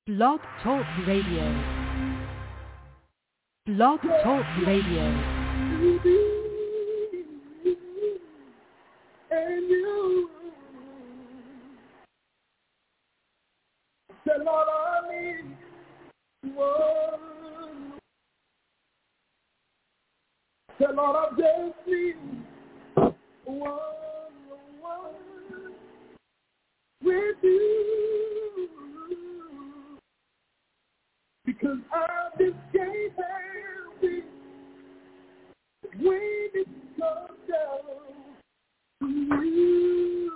Blog Talk Radio. Blog Talk Radio. And you said, Lord, I need one. Said, Lord, I just need one with you. Because I just can't help it when it comes down to you.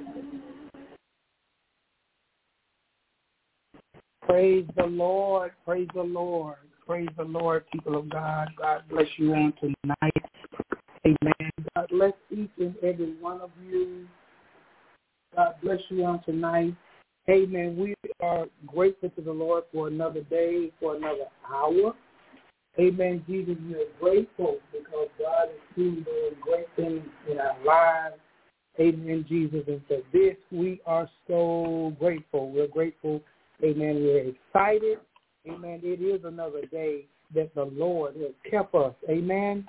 Praise the Lord, praise the Lord, praise the Lord, people of God. God bless you on tonight. Amen. God bless each and every one of you. God bless you on tonight. Amen. We are grateful to the Lord for another day, for another hour. Amen. Jesus, we are grateful because God is truly doing great things in our lives. Amen, Jesus. And for this, we are so grateful. We're grateful. Amen. We're excited. Amen. It is another day that the Lord has kept us. Amen.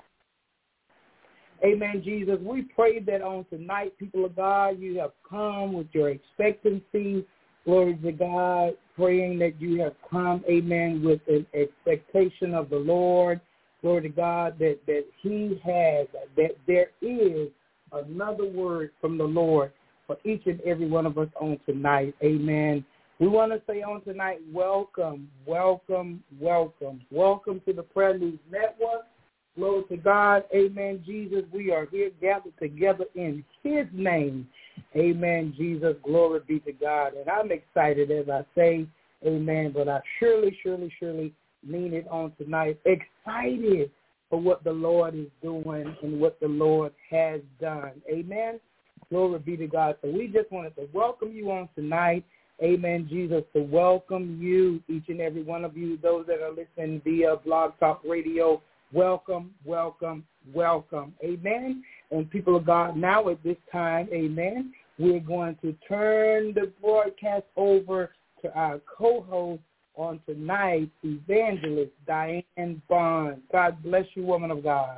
Amen, Jesus. We pray that on tonight, people of God, you have come with your expectancy. Glory to God, praying that you have come, amen, with an expectation of the Lord. Glory to God, that he has, that there is another word from the Lord for each and every one of us on tonight. Amen. We want to say on tonight, welcome, welcome, welcome. Welcome to the Prayer News Network. Glory to God. Amen, Jesus. We are here gathered together in his name. Amen, Jesus. Glory be to God. And I'm excited as I say, amen, but I surely mean it on tonight. Excited for what the Lord is doing and what the Lord has done. Amen. Glory be to God. So we just wanted to welcome you on tonight. Amen, Jesus, to welcome you, each and every one of you, those that are listening via Blog Talk Radio. Welcome, welcome, welcome. Amen. And people of God, now at this time, amen, we're going to turn the broadcast over to our co-host on tonight, Evangelist Diane Bond. God bless you, woman of God.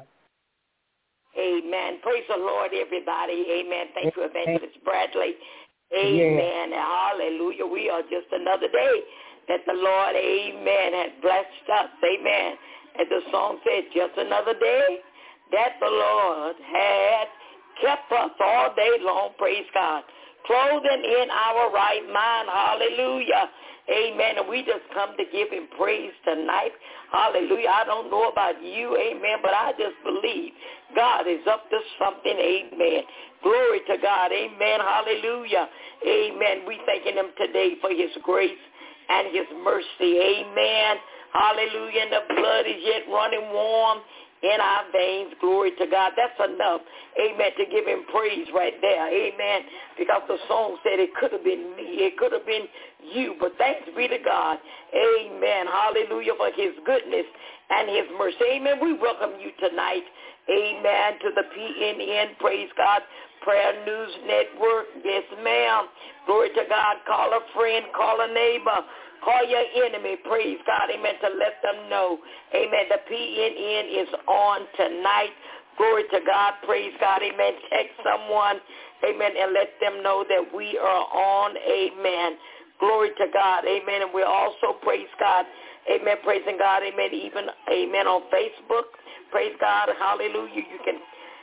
Amen. Praise the Lord, everybody. Amen. Thank you, Evangelist Bradley. Amen. Yeah. Hallelujah. We are just another day that the Lord, amen, has blessed us. Amen. As the song said, just another day that the Lord had kept us all day long, praise God, clothing in our right mind, hallelujah, amen, and we just come to give him praise tonight, hallelujah. I don't know about you, amen, but I just believe God is up to something, amen. Glory to God, amen, hallelujah, amen. We thanking him today for his grace and his mercy, amen. Hallelujah, and the blood is yet running warm in our veins. Glory to God. That's enough, amen, to give him praise right there, amen, because the song said it could have been me. It could have been you, but thanks be to God, amen, hallelujah, for his goodness and his mercy. Amen. We welcome you tonight, amen, to the PNN, praise God, Prayer News Network. Yes, ma'am. Glory to God. Call a friend, call a neighbor. Call your enemy, praise God, amen, to let them know, amen, the PNN is on tonight. Glory to God, praise God, amen. Text someone, amen, and let them know that we are on, amen. Glory to God, amen. And we're also, praise God, amen, praising God, amen, even, amen, on Facebook. Praise God, hallelujah. You can,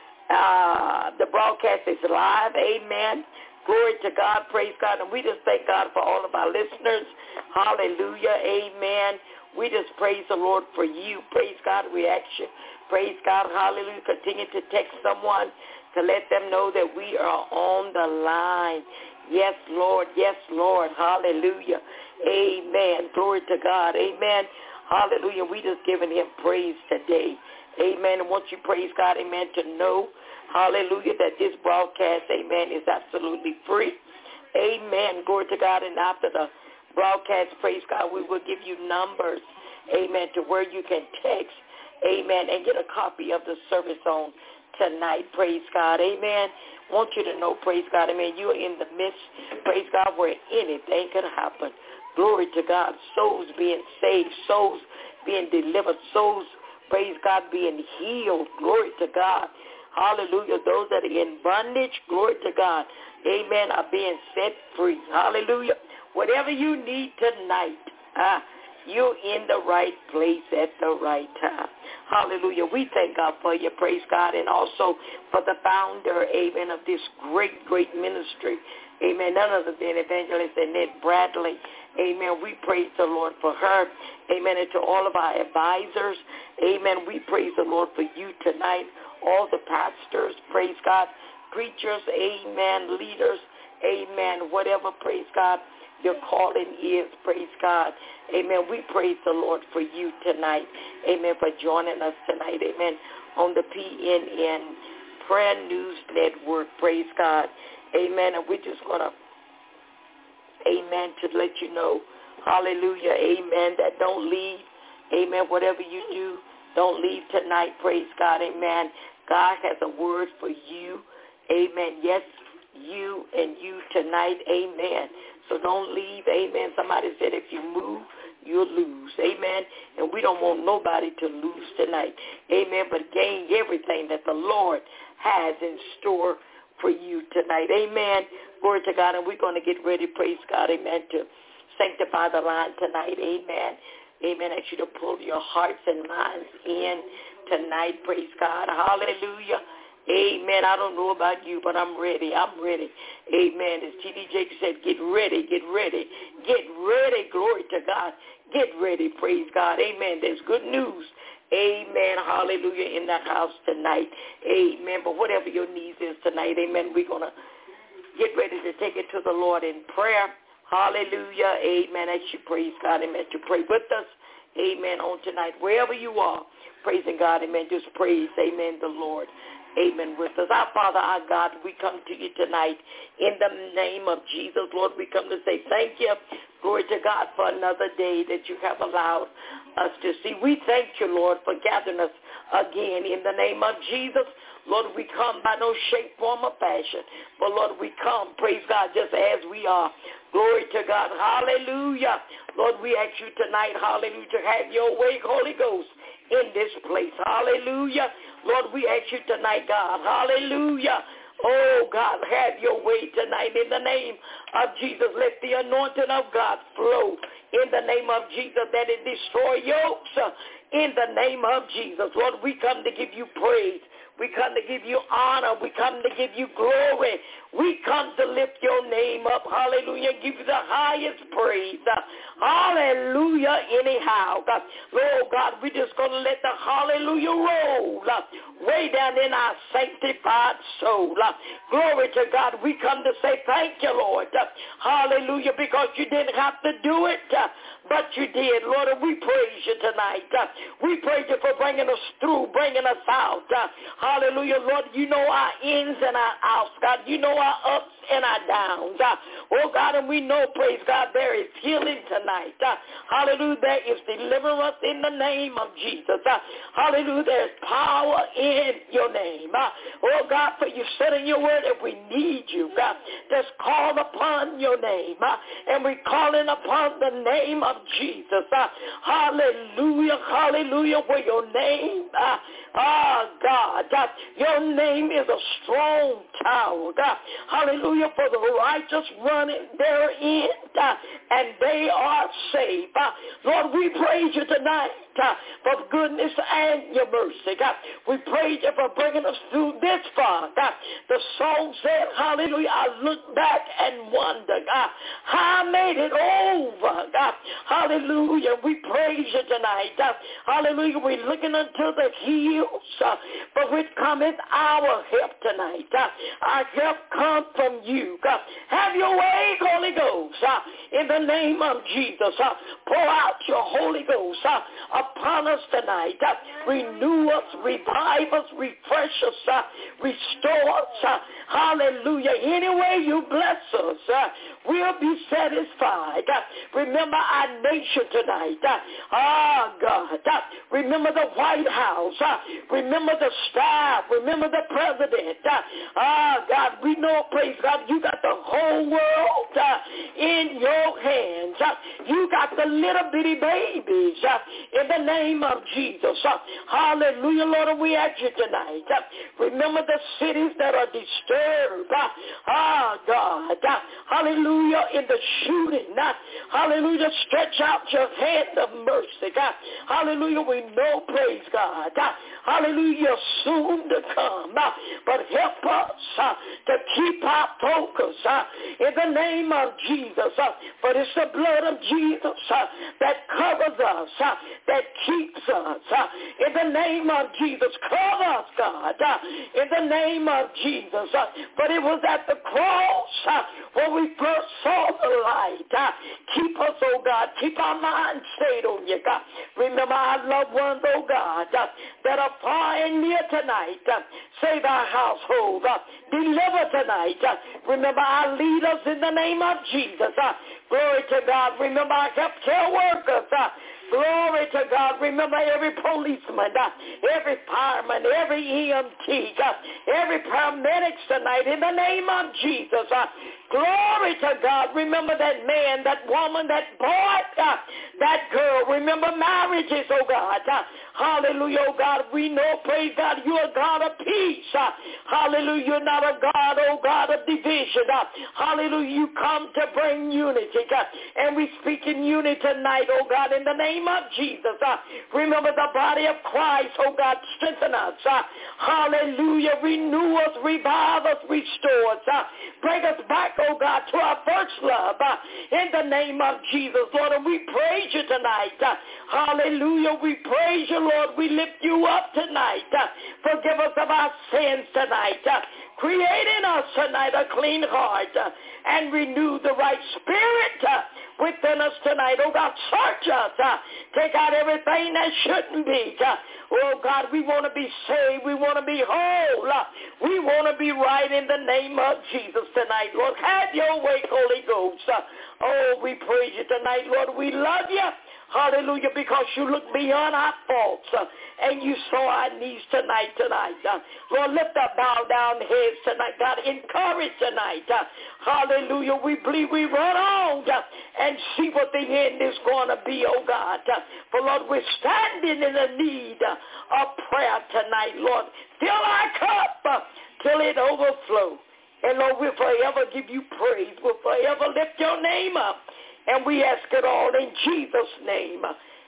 the broadcast is live, amen. Glory to God, praise God. And we just thank God for all of our listeners. Hallelujah, amen. We just praise the Lord for you. Praise God, we ask you. Praise God, hallelujah. Continue to text someone to let them know that we are on the line. Yes, Lord, hallelujah. Amen, glory to God, amen. Hallelujah, we just giving him praise today. Amen, and once you praise God, amen, to know, hallelujah, that this broadcast, amen, is absolutely free. Amen. Glory to God. And after the broadcast, praise God, we will give you numbers, amen, to where you can text, amen, and get a copy of the service on tonight. Praise God. Amen. Want you to know, praise God, amen, you are in the midst, praise God, where anything could happen. Glory to God. Souls being saved, souls being delivered, souls, praise God, being healed. Glory to God. Hallelujah. Those that are in bondage, glory to God, amen, are being set free. Hallelujah. Whatever you need tonight, you're in the right place at the right time. Hallelujah. We thank God for you, praise God, and also for the founder, amen, of this great, great ministry. Amen. None other than Evangelist Annette Bradley. Amen. We praise the Lord for her. Amen. And to all of our advisors, amen, we praise the Lord for you tonight. All the pastors, praise God, preachers, amen, leaders, amen, whatever, praise God, your calling is, praise God. Amen. We praise the Lord for you tonight. Amen. For joining us tonight. Amen. On the PNN Prayer News Network. Praise God. Amen. And we're just going to, amen, to let you know, hallelujah, amen, that don't leave. Amen. Whatever you do, don't leave tonight. Praise God. Amen. God has a word for you. Amen. Yes, you and you tonight. Amen. So don't leave. Amen. Somebody said if you move, you'll lose. Amen. And we don't want nobody to lose tonight. Amen. But gain everything that the Lord has in store for you tonight. Amen. Glory to God. And we're going to get ready, praise God, amen, to sanctify the line tonight. Amen. Amen. I ask you to pull your hearts and minds in tonight. Praise God. Hallelujah. Amen. I don't know about you, but I'm ready. I'm ready. Amen. As T.D. Jakes said, get ready, get ready. Get ready. Glory to God. Get ready. Praise God. Amen. There's good news. Amen. Hallelujah. In the house tonight. Amen. But whatever your needs is tonight, amen, we're going to get ready to take it to the Lord in prayer. Hallelujah. Amen. As you praise God, amen, to pray with us. Amen. On tonight, wherever you are, praising God, amen, just praise, amen, the Lord. Amen with us. Our Father, our God, we come to you tonight in the name of Jesus. Lord, we come to say thank you. Glory to God for another day that you have allowed us to see. We thank you, Lord, for gathering us again in the name of Jesus. Lord, we come by no shape, form, or fashion. But, Lord, we come, praise God, just as we are. Glory to God. Hallelujah. Lord, we ask you tonight, hallelujah, to have your way, Holy Ghost, in this place. Hallelujah. Lord, we ask you tonight, God. Hallelujah. Oh, God, have your way tonight in the name of Jesus. Let the anointing of God flow in the name of Jesus, that it destroy yokes in the name of Jesus. Lord, we come to give you praise. We come to give you honor. We come to give you glory. We come to lift your name up. Hallelujah. Give you the highest praise. Hallelujah. Anyhow. God. Lord God, we're just going to let the hallelujah roll way down in our sanctified soul. Glory to God. We come to say thank you, Lord. Hallelujah. Because you didn't have to do it, but you did. Lord, and we praise you tonight. We praise you for bringing us through, bringing us out. Hallelujah, Lord, you know our ins and our outs, God. You know our ups and our downs. Oh, God, and we know, praise God, there is healing tonight. Hallelujah, there is deliverance in the name of Jesus. Hallelujah, there is power in your name. Oh, God, for you said in your word that we need you, God. Just call upon your name. And we're calling upon the name of Jesus. Hallelujah, hallelujah, for your name. God, your name is a strong tower, God. Hallelujah, for the righteous running therein, and they are saved. Lord, we praise you tonight for goodness and your mercy, God. We praise you for bringing us through this far, God. The song said, hallelujah, I look back and wonder, God, how I made it over, God. Hallelujah, we praise you tonight. Hallelujah, we're looking unto the hills, for which cometh our help tonight. Our help comes from you, God. Have your way, Holy Ghost, in the name of Jesus. Pour out your Holy Ghost upon us tonight. Renew us, revive us, refresh us, restore us. Hallelujah. Any way you bless us, will be satisfied. Remember our nation tonight. God. Remember the White House. Remember the staff. Remember the president. God, we know, praise God, you got the whole world in your hands. You got the little bitty babies in the name of Jesus. Hallelujah, Lord, and we ask you tonight. Remember the cities that are disturbed. God. Hallelujah, in the shooting. Hallelujah, stretch out your hand of mercy. Hallelujah, we know, praise God. Hallelujah, soon to come. But help us to keep our focus in the name of Jesus. For it's the blood of Jesus that covers us, that keeps us. In the name of Jesus, cover us, God. In the name of Jesus. But it was at the cross when we first saw the light. Keep us, oh God. Keep our minds stayed on you, God. Remember our loved ones, oh God, that are far and near tonight. Save our household. Deliver tonight. Remember our leaders in the name of Jesus. Glory to God. Remember our healthcare workers. Glory to God. Remember every policeman, every fireman, every EMT, every paramedic tonight in the name of Jesus. Glory to God. Remember that man, that woman, that boy, that girl. Remember marriages, oh God. Hallelujah, oh God. We know, praise God, you're a God of peace. Hallelujah. You're not a God, oh God, of division. Hallelujah. You come to bring unity. And we speak in unity tonight, oh God, in the name of Jesus. Remember the body of Christ, oh God, strengthen us. Hallelujah. Renew us, revive us, restore us. Bring us back, oh God, to our first love. In the name of Jesus, Lord, and we praise you tonight. Hallelujah. We praise you, Lord. We lift you up tonight. Forgive us of our sins tonight. Create in us tonight a clean heart and renew the right spirit within us tonight. Oh God, search us. Take out everything that shouldn't be. Oh God, we want to be saved. We want to be whole. We want to be right in the name of Jesus tonight. Lord, have your way, Holy Ghost. Oh, we praise you tonight, Lord. We love you. Hallelujah, because you look beyond our faults and you saw our needs tonight. Lord, lift up, bow down heads tonight. God, encourage tonight. Hallelujah. We believe we run on and see what the end is going to be, oh God. For, Lord, we're standing in the need of prayer tonight, Lord. Fill our cup till it overflows. And, Lord, we'll forever give you praise. We'll forever lift your name up. And we ask it all in Jesus' name.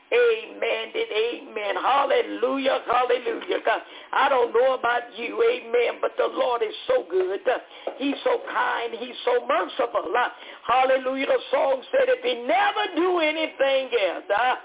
Amen and amen. Hallelujah, hallelujah. God, I don't know about you, amen, but the Lord is so good. He's so kind. He's so merciful. Hallelujah. The song said if he never do anything else,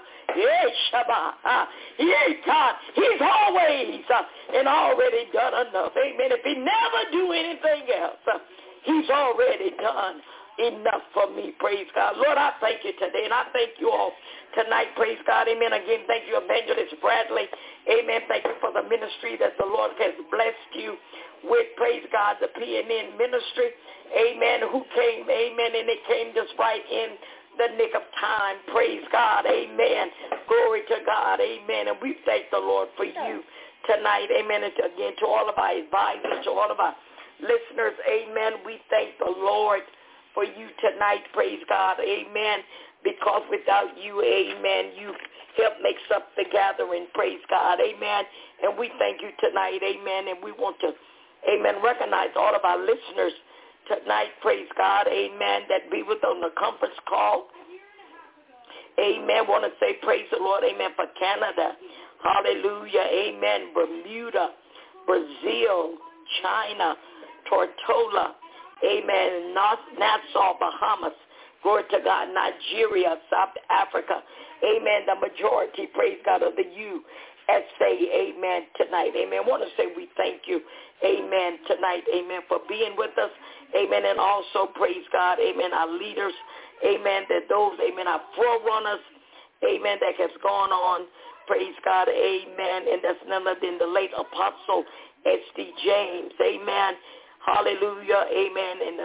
he's always and already done enough. Amen. If he never do anything else, he's already done enough for me, praise God. Lord, I thank you today, and I thank you all tonight, praise God. Amen. Again, thank you, Evangelist Bradley. Amen. Thank you for the ministry that the Lord has blessed you with, praise God, the PNN ministry. Amen. Who came, amen, and it came just right in the nick of time. Praise God. Amen. Glory to God. Amen. And we thank the Lord for you tonight. Amen. And again, to all of our advisors, to all of our listeners, amen, we thank the Lord for you tonight, praise God, amen, because without you, amen, you help makes up the gathering, praise God, amen, and we thank you tonight, amen, and we want to, amen, recognize all of our listeners tonight, praise God, amen, that be with on the conference call, amen, want to say praise the Lord, amen, for Canada, hallelujah, amen, Bermuda, Brazil, China, Tortola, amen, Nassau, Bahamas, glory to God, Nigeria, South Africa, amen, the majority, praise God, of the USA, amen, tonight, amen. I want to say we thank you, amen, tonight, amen, for being with us, amen, and also, praise God, amen, our leaders, amen, that those, amen, our forerunners, amen, that has gone on, praise God, amen, and that's none other than the late Apostle S.D. James, amen. Hallelujah, amen, and the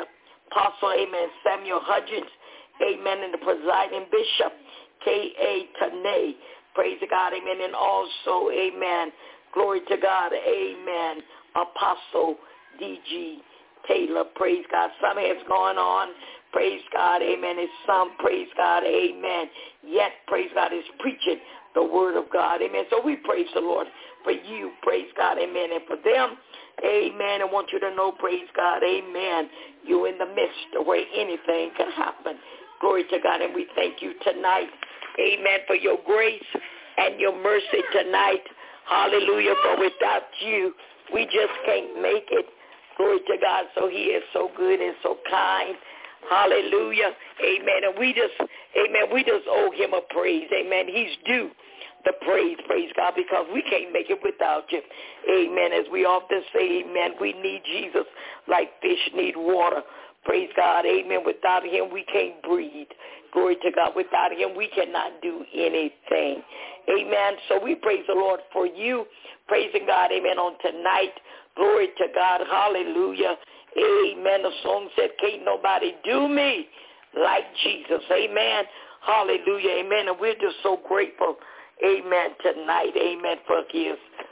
Apostle, amen, Samuel Hudgens, amen, and the presiding bishop, K.A. Tanay, praise God, amen, and also, amen, glory to God, amen, Apostle D.G. Taylor, praise God. Some has gone on, praise God, amen, and some, praise God, amen, yet, praise God, is preaching the word of God, amen. So we praise the Lord for you, praise God, amen, and for them, amen. I want you to know, praise God, amen, you're in the midst of where anything can happen. Glory to God, and we thank you tonight, amen, for your grace and your mercy tonight. Hallelujah, for without you, we just can't make it. Glory to God. So he is so good and so kind. Hallelujah. Amen. And we just owe him a praise. Amen. He's due the praise God, because we can't make it without you. Amen. As we often say, amen, we need Jesus like fish need water. Praise God. Amen. Without him, we can't breathe. Glory to God. Without him, we cannot do anything. Amen. So we praise the Lord for you. Praising God. Amen. On tonight. Glory to God. Hallelujah. Amen. The song said, can't nobody do me like Jesus. Amen. Hallelujah. Amen. And we're just so grateful. Amen. Tonight. Amen. For his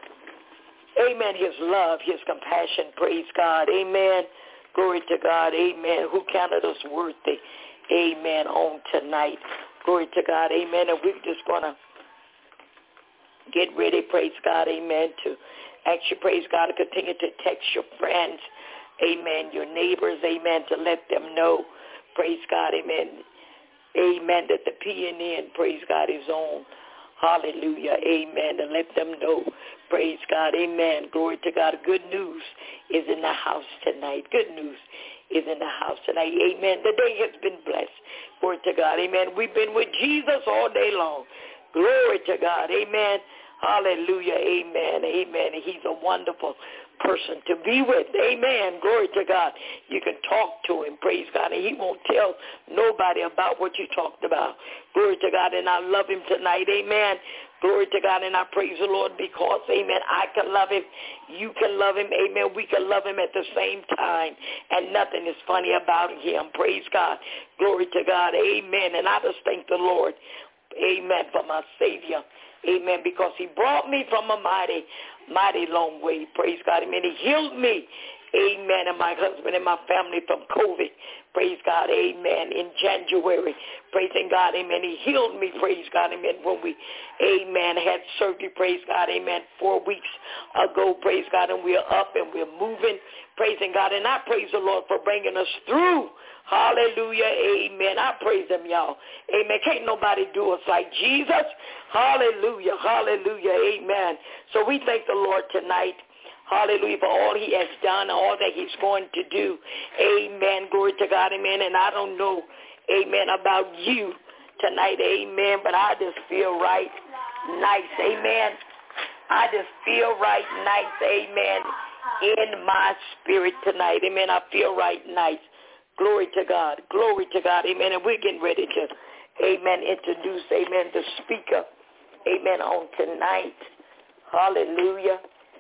love, his compassion. Praise God. Amen. Glory to God. Amen. Who counted us worthy. Amen. On tonight. Glory to God. Amen. And we're just going to get ready. Praise God. Amen. To ask you, praise God, to continue to text your friends. Amen. Your neighbors. Amen. To let them know. Praise God. Amen. Amen. That the PNN, praise God, is on. Hallelujah. Amen. To let them know. Praise God. Amen. Glory to God. Good news is in the house tonight. Good news is in the house tonight. Amen. The day has been blessed. Glory to God. Amen. We've been with Jesus all day long. Glory to God. Amen. Hallelujah. Amen. Amen. He's a wonderful person to be with. Amen. Glory to God. You can talk to him. Praise God. And he won't tell nobody about what you talked about. Glory to God. And I love him tonight. Amen. Glory to God. And I praise the Lord because, amen, I can love him. You can love him. Amen. We can love him at the same time. And nothing is funny about him. Praise God. Glory to God. Amen. And I just thank the Lord. Amen. For my Savior. Amen. Because he brought me from a mighty, mighty long way. Praise God. Amen. He healed me. Amen. And my husband and my family from COVID. Praise God. Amen. In January. Praising God. Amen. He healed me. Praise God. Amen. When we, amen, had surgery. Praise God. Amen. 4 weeks ago. Praise God. And we're up and we're moving. Praising God. And I praise the Lord for bringing us through. Hallelujah. Amen. I praise him, y'all. Amen. Can't nobody do us like Jesus. Hallelujah. Hallelujah. Amen. So we thank the Lord tonight. Hallelujah, for all he has done, all that he's going to do. Amen. Glory to God. Amen. And I don't know, amen, about you tonight. Amen. But I just feel right nice. Amen. I just feel right nice. Amen. In my spirit tonight. Amen. I feel right nice. Glory to God. Glory to God. Amen. And we're getting ready to, amen, introduce, amen, the speaker. Amen. On tonight. Hallelujah.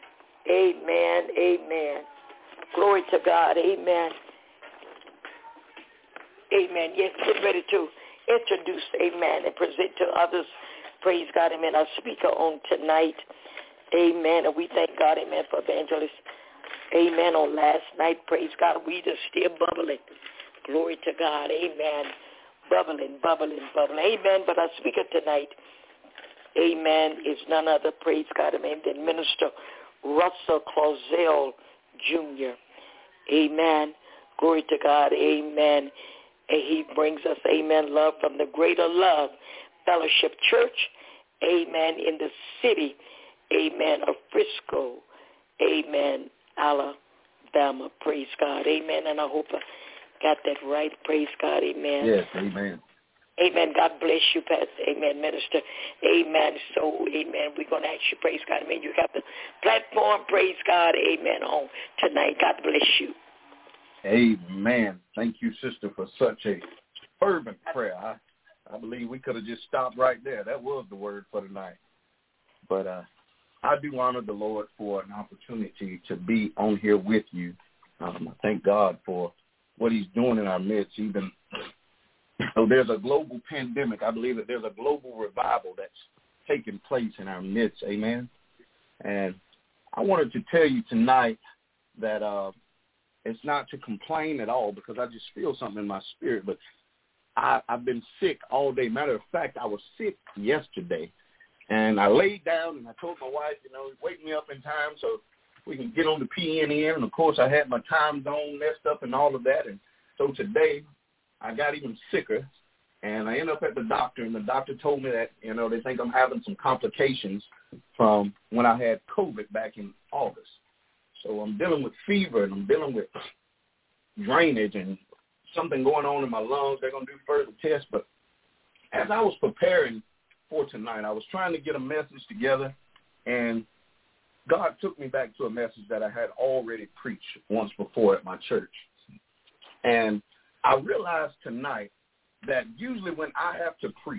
Amen. Amen. Glory to God. Amen. Amen. Yes, get ready to introduce, amen, and present to others. Praise God. Amen. Our speaker on tonight. Amen. And we thank God, amen, for evangelist. Amen. On last night, praise God, we just still bubbling. Glory to God. Amen. Bubbling, bubbling, bubbling. Amen. But our speaker tonight, amen, is none other, praise God, amen, than Minister Russell Clausell Jr. Amen. Glory to God. Amen. And he brings us, amen, love from the Greater Love Fellowship Church. Amen. In the city, amen, of Frisco. Amen. Alabama. Praise God. Amen. And I hope I got that right. Praise God. Amen. Yes. Amen. Amen. God bless you, Pastor. Amen, Minister. Amen. So, amen, we're going to ask you, praise God. Amen. You got the platform, praise God. Amen, on tonight. God bless you. Amen. Thank you, sister, for such a fervent prayer. I believe we could have just stopped right there. That was the word for tonight. But I do honor the Lord for an opportunity to be on here with you. I thank God for what he's doing in our midst. Even though there's a global pandemic, I believe that there's a global revival that's taking place in our midst. Amen. And I wanted to tell you tonight that it's not to complain at all, because I just feel something in my spirit. But I've been sick all day. Matter of fact, I was sick yesterday. And I laid down and I told my wife, wake me up in time so we can get on the PNN. And, of course, I had my time zone messed up and all of that. And so today I got even sicker. And I ended up at the doctor, and the doctor told me that, they think I'm having some complications from when I had COVID back in August. So I'm dealing with fever, and I'm dealing with drainage and something going on in my lungs. They're going to do further tests. But as I was preparing for tonight, I was trying to get a message together, and God took me back to a message that I had already preached once before at my church. And I realized tonight that usually when I have to preach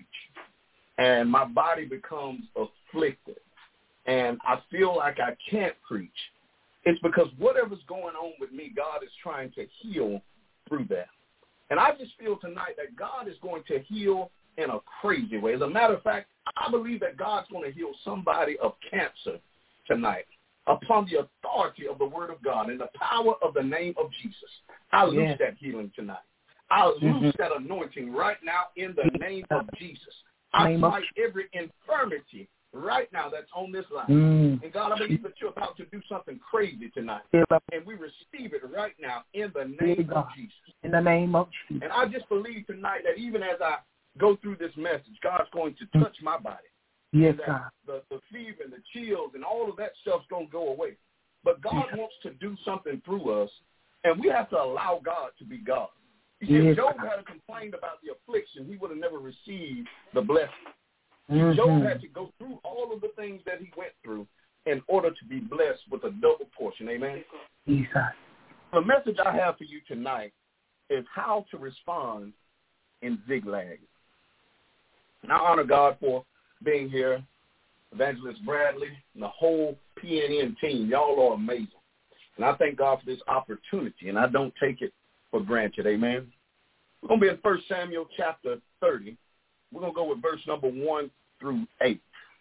and my body becomes afflicted and I feel like I can't preach, it's because whatever's going on with me, God is trying to heal through that. And I just feel tonight that God is going to heal in a crazy way. As a matter of fact, I believe that God's going to heal somebody of cancer tonight upon the authority of the word of God and the power of the name of Jesus. I loose that healing tonight. I loose that anointing right now in the name of Jesus. I fight every infirmity right now that's on this line. And God, I believe that you're about to do something crazy tonight. And we receive it right now in the name of Jesus. In the name of Jesus. And I just believe tonight that even as I go through this message, God's going to touch my body. Yes, God. The fever and the chills and all of that stuff's going to go away. But God wants to do something through us, and we have to allow God to be God. You see, if Job had complained about the affliction, he would have never received the blessing. Job had to go through all of the things that he went through in order to be blessed with a double portion. Amen? Jesus. The message I have for you tonight is how to respond in Ziklag. And I honor God for being here, Evangelist Bradley, and the whole PNN team. Y'all are amazing. And I thank God for this opportunity, and I don't take it for granted. Amen. We're going to be in 1 Samuel chapter 30. We're going to go with verse number 1 through 8.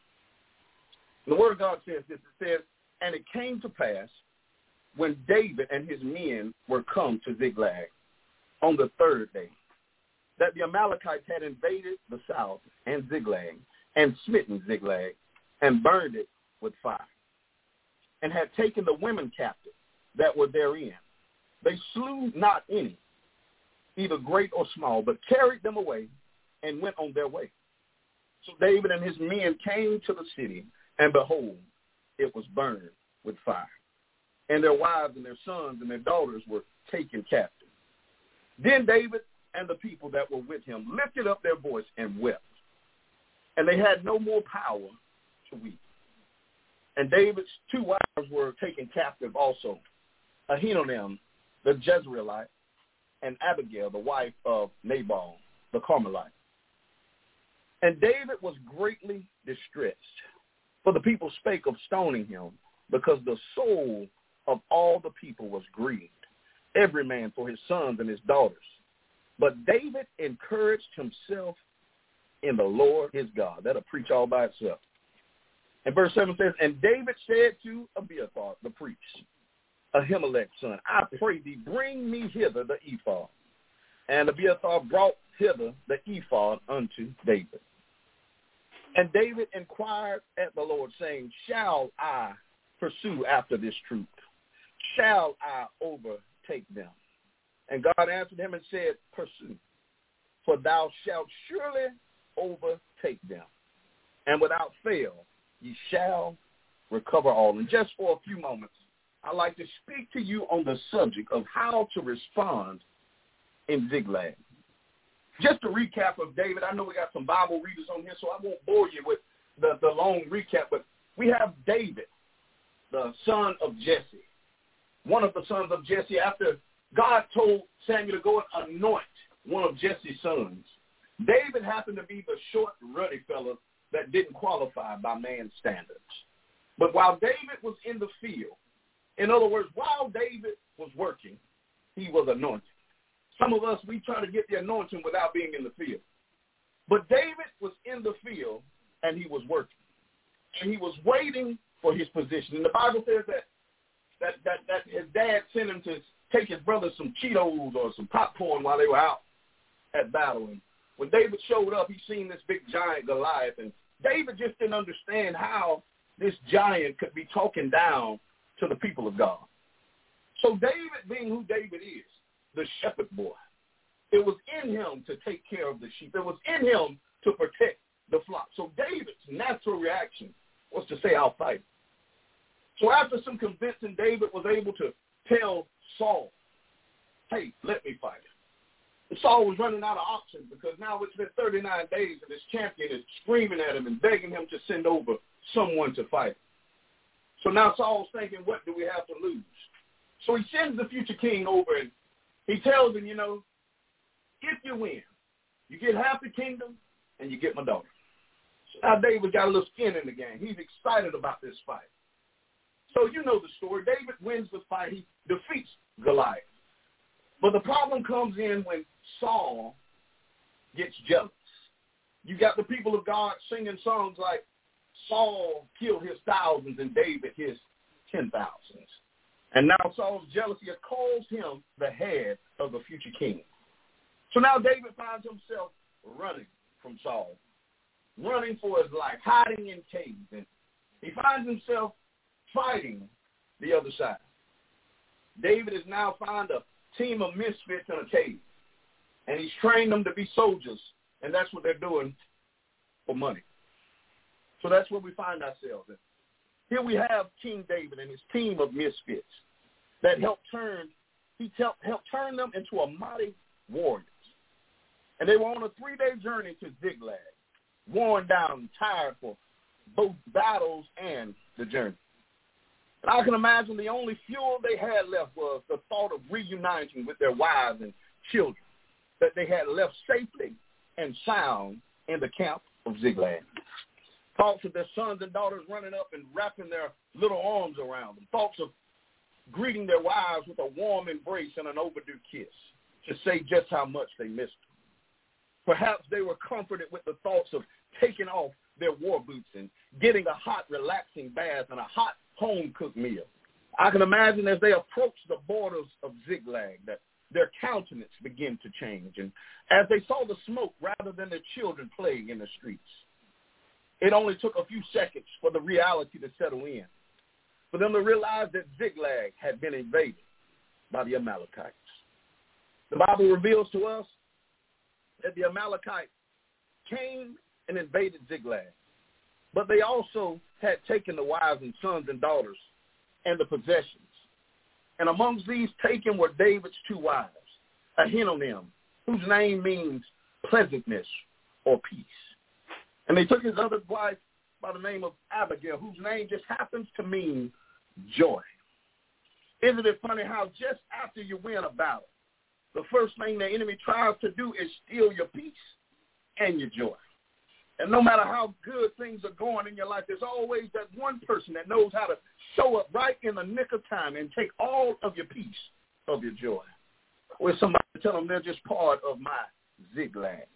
And the word of God says this. It says, and it came to pass when David and his men were come to Ziklag on the third day, that the Amalekites had invaded the south and Ziklag, and smitten Ziklag, and burned it with fire, and had taken the women captive that were therein. They slew not any, either great or small, but carried them away and went on their way. So David and his men came to the city, and behold, it was burned with fire. And their wives and their sons and their daughters were taken captive. Then David and the people that were with him lifted up their voice and wept. And they had no more power to weep. And David's two wives were taken captive also, Ahinoam, the Jezreelite, and Abigail, the wife of Nabal, the Carmelite. And David was greatly distressed, for the people spake of stoning him, because the soul of all the people was grieved, every man for his sons and his daughters. But David encouraged himself in the Lord his God. That'll preach all by itself. And verse 7 says, and David said to Abiathar, the priest, Ahimelech's son, I pray thee, bring me hither the ephod. And Abiathar brought hither the ephod unto David. And David inquired at the Lord, saying, shall I pursue after this troop? Shall I overtake them? And God answered him and said, pursue, for thou shalt surely overtake them, and without fail ye shall recover all. And just for a few moments, I'd like to speak to you on the subject of how to respond in Ziklag. Just a recap of David. I know we got some Bible readers on here, so I won't bore you with the long recap, but we have David, the son of Jesse, one of the sons of Jesse. After God told Samuel to go and anoint one of Jesse's sons, David happened to be the short, ruddy fellow that didn't qualify by man's standards. But while David was in the field, in other words, while David was working, he was anointed. Some of us, we try to get the anointing without being in the field. But David was in the field, and he was working. And he was waiting for his position. And the Bible says that his dad sent him to take his brother some Cheetos or some popcorn while they were out at battle. And when David showed up, he seen this big giant Goliath. And David just didn't understand how this giant could be talking down to the people of God. So David, being who David is, the shepherd boy, it was in him to take care of the sheep. It was in him to protect the flock. So David's natural reaction was to say, I'll fight. So after some convincing, David was able to tell Saul, hey, let me fight him. And Saul was running out of options because now it's been 39 days and his champion is screaming at him and begging him to send over someone to fight. So now Saul's thinking, what do we have to lose? So he sends the future king over and he tells him, if you win, you get half the kingdom and you get my daughter. So now David got a little skin in the game. He's excited about this fight. So you know the story. David wins the fight. He defeats Goliath. But the problem comes in when Saul gets jealous. You got the people of God singing songs like Saul killed his thousands and David his 10,000s. And now Saul's jealousy has caused him the head of the future king. So now David finds himself running from Saul, running for his life, hiding in caves. And he finds himself fighting the other side. David has now found a team of misfits in a cave, and he's trained them to be soldiers, and that's what they're doing for money. So that's where we find ourselves in. Here we have King David and his team of misfits that helped turn them into a mighty warriors. And they were on a 3-day journey to Ziklag, worn down and tired for both battles and the journey. And I can imagine the only fuel they had left was the thought of reuniting with their wives and children that they had left safely and sound in the camp of Ziklag. Thoughts of their sons and daughters running up and wrapping their little arms around them. Thoughts of greeting their wives with a warm embrace and an overdue kiss to say just how much they missed them. Perhaps they were comforted with the thoughts of taking off their war boots and getting a hot, relaxing bath and a hot, home-cooked meal. I can imagine as they approached the borders of Ziklag that their countenance began to change, and as they saw the smoke rather than their children playing in the streets. It only took a few seconds for the reality to settle in, for them to realize that Ziklag had been invaded by the Amalekites. The Bible reveals to us that the Amalekites came and invaded Ziklag, but they also had taken the wives and sons and daughters and the possessions. And amongst these taken were David's 2 wives, Ahinoam, whose name means pleasantness or peace. And they took his other wife by the name of Abigail, whose name just happens to mean joy. Isn't it funny how just after you win a battle, the first thing the enemy tries to do is steal your peace and your joy. And no matter how good things are going in your life, there's always that one person that knows how to show up right in the nick of time and take all of your peace, of your joy. With somebody to tell them they're just part of my Ziklag.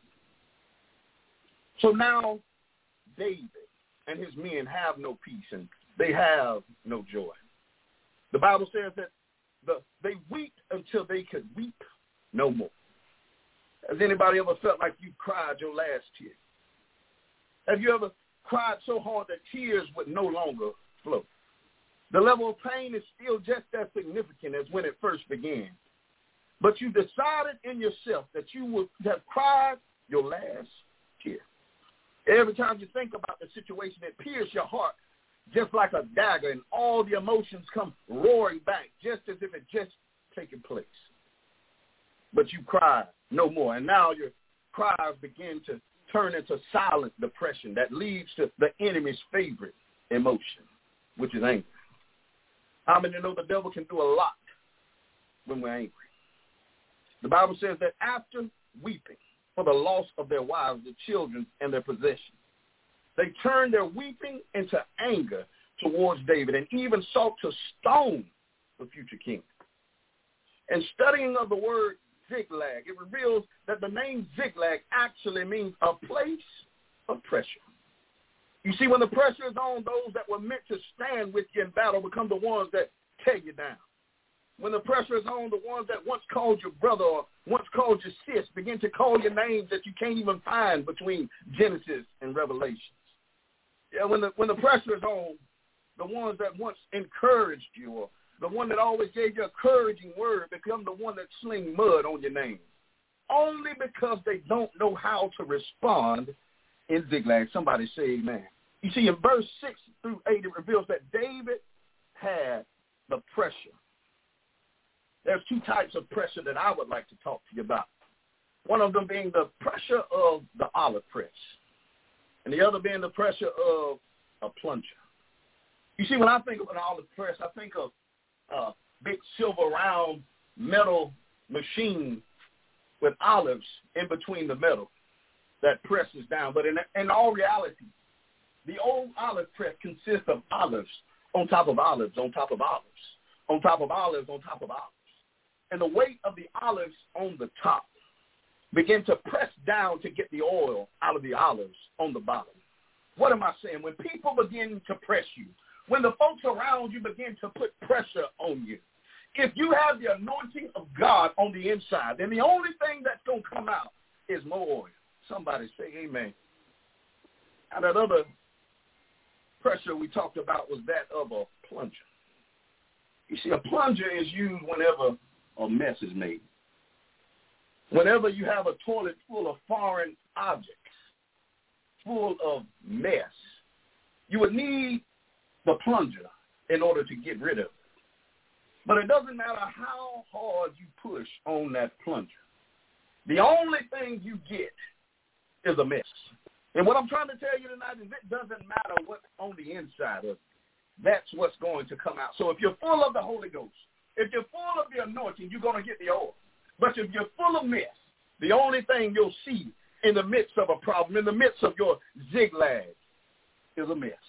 So now David and his men have no peace and they have no joy. The Bible says that they weep until they could weep no more. Has anybody ever felt like you cried your last tear? Have you ever cried so hard that tears would no longer flow? The level of pain is still just as significant as when it first began. But you decided in yourself that you would have cried your last tear. Every time you think about the situation, it pierces your heart just like a dagger, and all the emotions come roaring back just as if it just taken place. But you cry no more, and now your cries begin to turn into silent depression that leads to the enemy's favorite emotion, which is anger. How many know the devil can do a lot when we're angry? The Bible says that after weeping for the loss of their wives, their children, and their possessions, they turned their weeping into anger towards David and even sought to stone the future king. And studying of the word Ziklag. It reveals that the name Ziklag actually means a place of pressure. You see, when the pressure is on, those that were meant to stand with you in battle become the ones that tear you down. When the pressure is on, the ones that once called your brother or once called your sis begin to call your names that you can't even find between Genesis and Revelations. Yeah, when the pressure is on, the ones that once encouraged you or the one that always gave you a encouraging word become the one that sling mud on your name. Only because they don't know how to respond in Ziklag. Somebody say amen. You see, in verse 6 through 8, it reveals that David had the pressure. There's two types of pressure that I would like to talk to you about. One of them being the pressure of the olive press, and the other being the pressure of a plunger. You see, when I think of an olive press, I think of a big silver round metal machine with olives in between the metal that presses down. But in all reality, the old olive press consists of olives on top of olives on top of olives on top of olives on top of olives. And the weight of the olives on the top begin to press down to get the oil out of the olives on the bottom. What am I saying? When people begin to press you, when the folks around you begin to put pressure on you, if you have the anointing of God on the inside, then the only thing that's going to come out is more oil. Somebody say amen. Now, that other pressure we talked about was that of a plunger. You see, a plunger is used whenever a mess is made. Whenever you have a toilet full of foreign objects, full of mess, you would need the plunger in order to get rid of it. But it doesn't matter how hard you push on that plunger. The only thing you get is a mess. And what I'm trying to tell you tonight is it doesn't matter what's on the inside of it. That's what's going to come out. So if you're full of the Holy Ghost, if you're full of the anointing, you're going to get the oil. But if you're full of mess, the only thing you'll see in the midst of a problem, in the midst of your Ziklag, is a mess.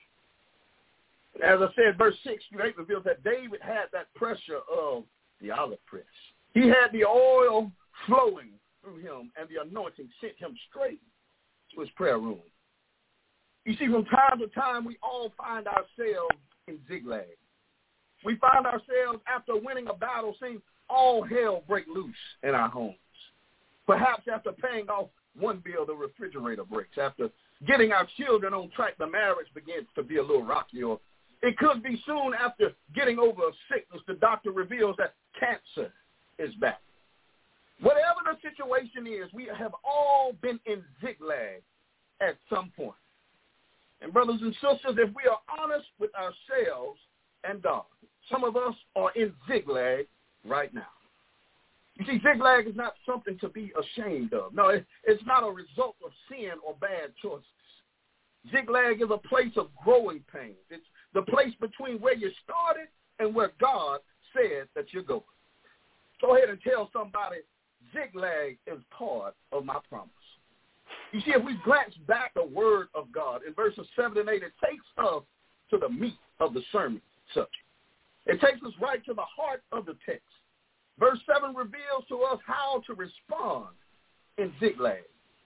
As I said, verse 6 through 8 reveals that David had that pressure of the olive press. He had the oil flowing through him, and the anointing sent him straight to his prayer room. You see, from time to time, we all find ourselves in Ziklag. We find ourselves, after winning a battle, seeing all hell break loose in our homes. Perhaps after paying off one bill, the refrigerator breaks. After getting our children on track, the marriage begins to be a little rocky. Or it could be soon after getting over a sickness, the doctor reveals that cancer is back. Whatever the situation is, we have all been in Ziklag at some point. And brothers and sisters, if we are honest with ourselves and God, some of us are in Ziklag right now. You see, Ziklag is not something to be ashamed of. No, it's not a result of sin or bad choices. Ziklag is a place of growing pains. It's the place between where you started and where God said that you're going. Go ahead and tell somebody, Ziklag is part of my promise. You see, if we glance back the word of God in verses 7 and 8, it takes us to the meat of the sermon subject. It takes us right to the heart of the text. Verse 7 reveals to us how to respond in Ziklag.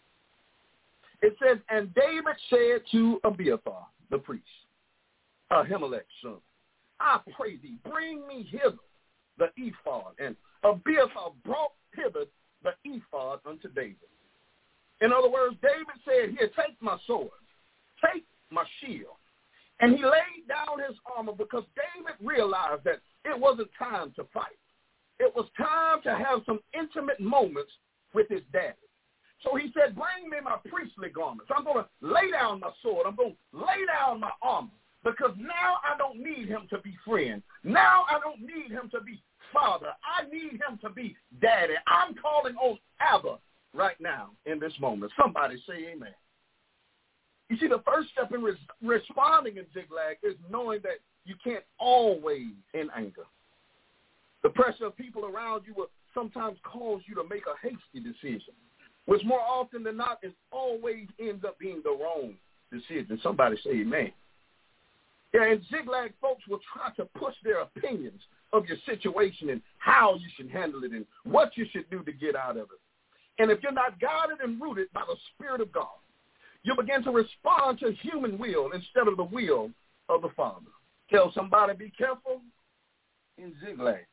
It says, and David said to Abiathar, the priest, Ahimelech's son, I pray thee, bring me hither the ephod. And Abiathar brought hither the ephod unto David. In other words, David said, here, take my sword, take my shield. And he laid down his armor because David realized that it wasn't time to fight. It was time to have some intimate moments with his daddy. So he said, bring me my priestly garments. I'm going to lay down my sword. I'm going to lay down my armor because now I don't need him to be friend. Now I don't need him to be father. I need him to be daddy. I'm calling on Abba right now in this moment. Somebody say amen. You see, the first step in responding in Ziklag is knowing that you can't always in anger. The pressure of people around you will sometimes cause you to make a hasty decision, which more often than not is always ends up being the wrong decision. Somebody say amen. Yeah, in Ziklag, folks will try to push their opinions of your situation and how you should handle it and what you should do to get out of it. And if you're not guided and rooted by the Spirit of God, you'll begin to respond to human will instead of the will of the Father. Tell somebody, be careful in Ziklag.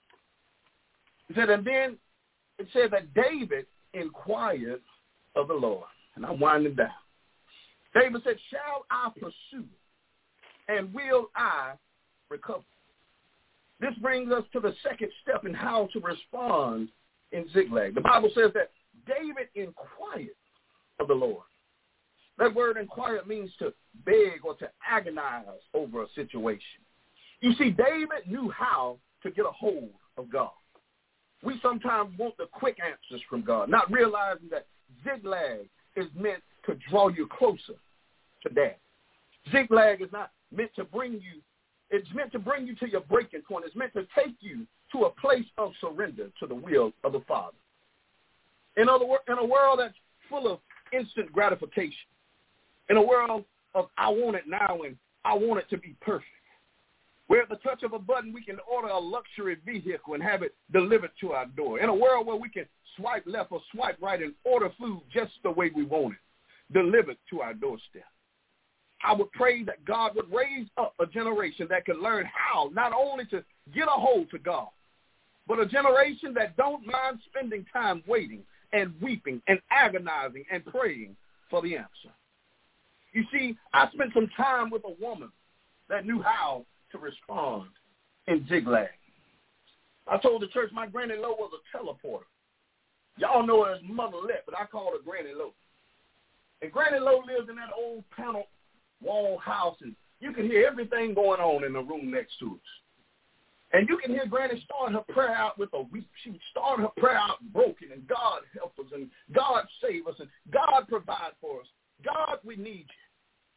He said, and then it said that David inquired of the Lord. And I'm winding down. David said, shall I pursue and will I recover? This brings us to the second step in how to respond in Ziklag. The Bible says that David inquired of the Lord. That word inquire means to beg or to agonize over a situation. You see, David knew how to get a hold of God. We sometimes want the quick answers from God, not realizing that Ziklag is meant to draw you closer to that. Ziklag is not meant to bring you, it's meant to bring you to your breaking point. It's meant to take you to a place of surrender to the will of the Father. In other words, in a world that's full of instant gratification, in a world of I want it now and I want it to be perfect, where at the touch of a button we can order a luxury vehicle and have it delivered to our door. In a world where we can swipe left or swipe right and order food just the way we want it, delivered to our doorstep. I would pray that God would raise up a generation that could learn how not only to get a hold to God, but a generation that don't mind spending time waiting and weeping and agonizing and praying for the answer. You see, I spent some time with a woman that knew how to respond in Ziklag. I told the church my Granny Lowe was a teleporter. Y'all know her as Mother Let, but I call her Granny Lowe. And Granny Lowe lived in that old panel wall house, and you can hear everything going on in the room next to us. And you can hear Granny start her prayer out with a weep. She would start her prayer out broken, and God help us, and God save us, and God provide for us. God, we need you.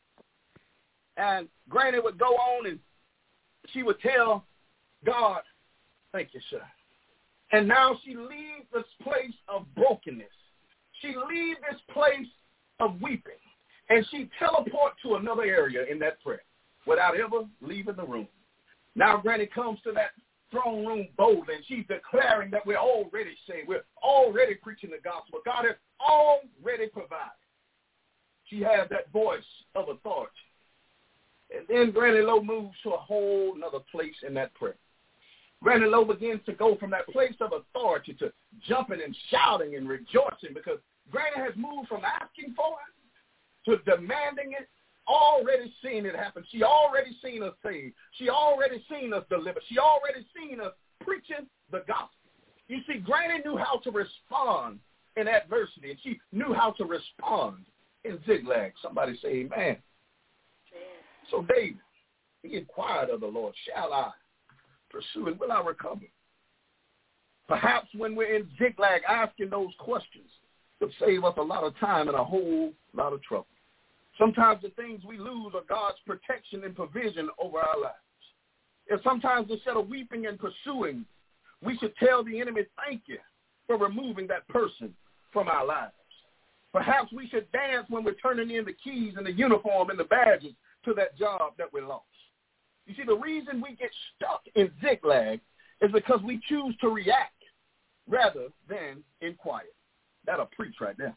And Granny would go on, and she would tell God, thank you, sir. And now she leaves this place of brokenness. She leaves this place of weeping, and she teleports to another area in that prayer without ever leaving the room. Now Granny comes to that throne room boldly, and she's declaring that we're already saved. We're already preaching the gospel. God has already provided. She has that voice of authority. And then Granny Lowe moves to a whole other place in that prayer. Granny Lowe begins to go from that place of authority to jumping and shouting and rejoicing, because Granny has moved from asking for it to demanding it, already seen it happen. She already seen us saved. She already seen us delivered. She already seen us preaching the gospel. You see, Granny knew how to respond in adversity, and she knew how to respond in Ziklag. Somebody say amen. So David, he inquired of the Lord, shall I pursue and will I recover? Perhaps when we're in Ziklag, asking those questions would save us a lot of time and a whole lot of trouble. Sometimes the things we lose are God's protection and provision over our lives. And sometimes instead of weeping and pursuing, we should tell the enemy, thank you for removing that person from our lives. Perhaps we should dance when we're turning in the keys and the uniform and the badges to that job that we lost. You see, the reason we get stuck in Ziklag is because we choose to react rather than inquire. That'll preach right there.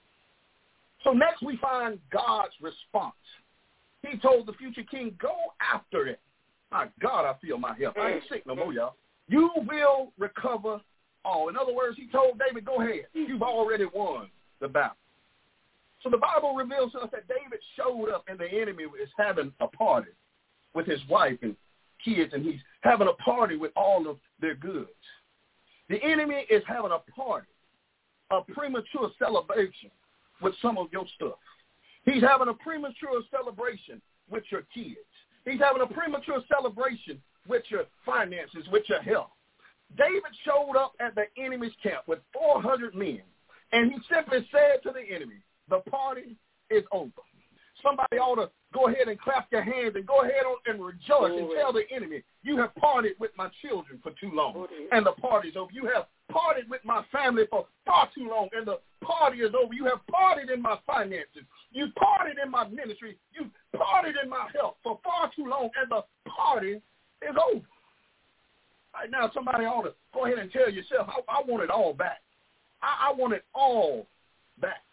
So next we find God's response. He told the future king, go after it. My God, I feel my help. I ain't sick no more, y'all. You will recover all. In other words, he told David, go ahead. You've already won the battle. So the Bible reveals to us that David showed up and the enemy is having a party with his wife and kids, and he's having a party with all of their goods. The enemy is having a party, a premature celebration with some of your stuff. He's having a premature celebration with your kids. He's having a premature celebration with your finances, with your health. David showed up at the enemy's camp with 400 men, and he simply said to the enemy, the party is over. Somebody ought to go ahead and clap your hands and go ahead and rejoice and tell the enemy, you have partied with my children for too long, and the party's over. You have partied with my family for far too long, and the party is over. You have partied in my finances. You've partied in my ministry. You've partied in my health for far too long, and the party is over. Right now, somebody ought to go ahead and tell yourself, I want it all back. I want it all back.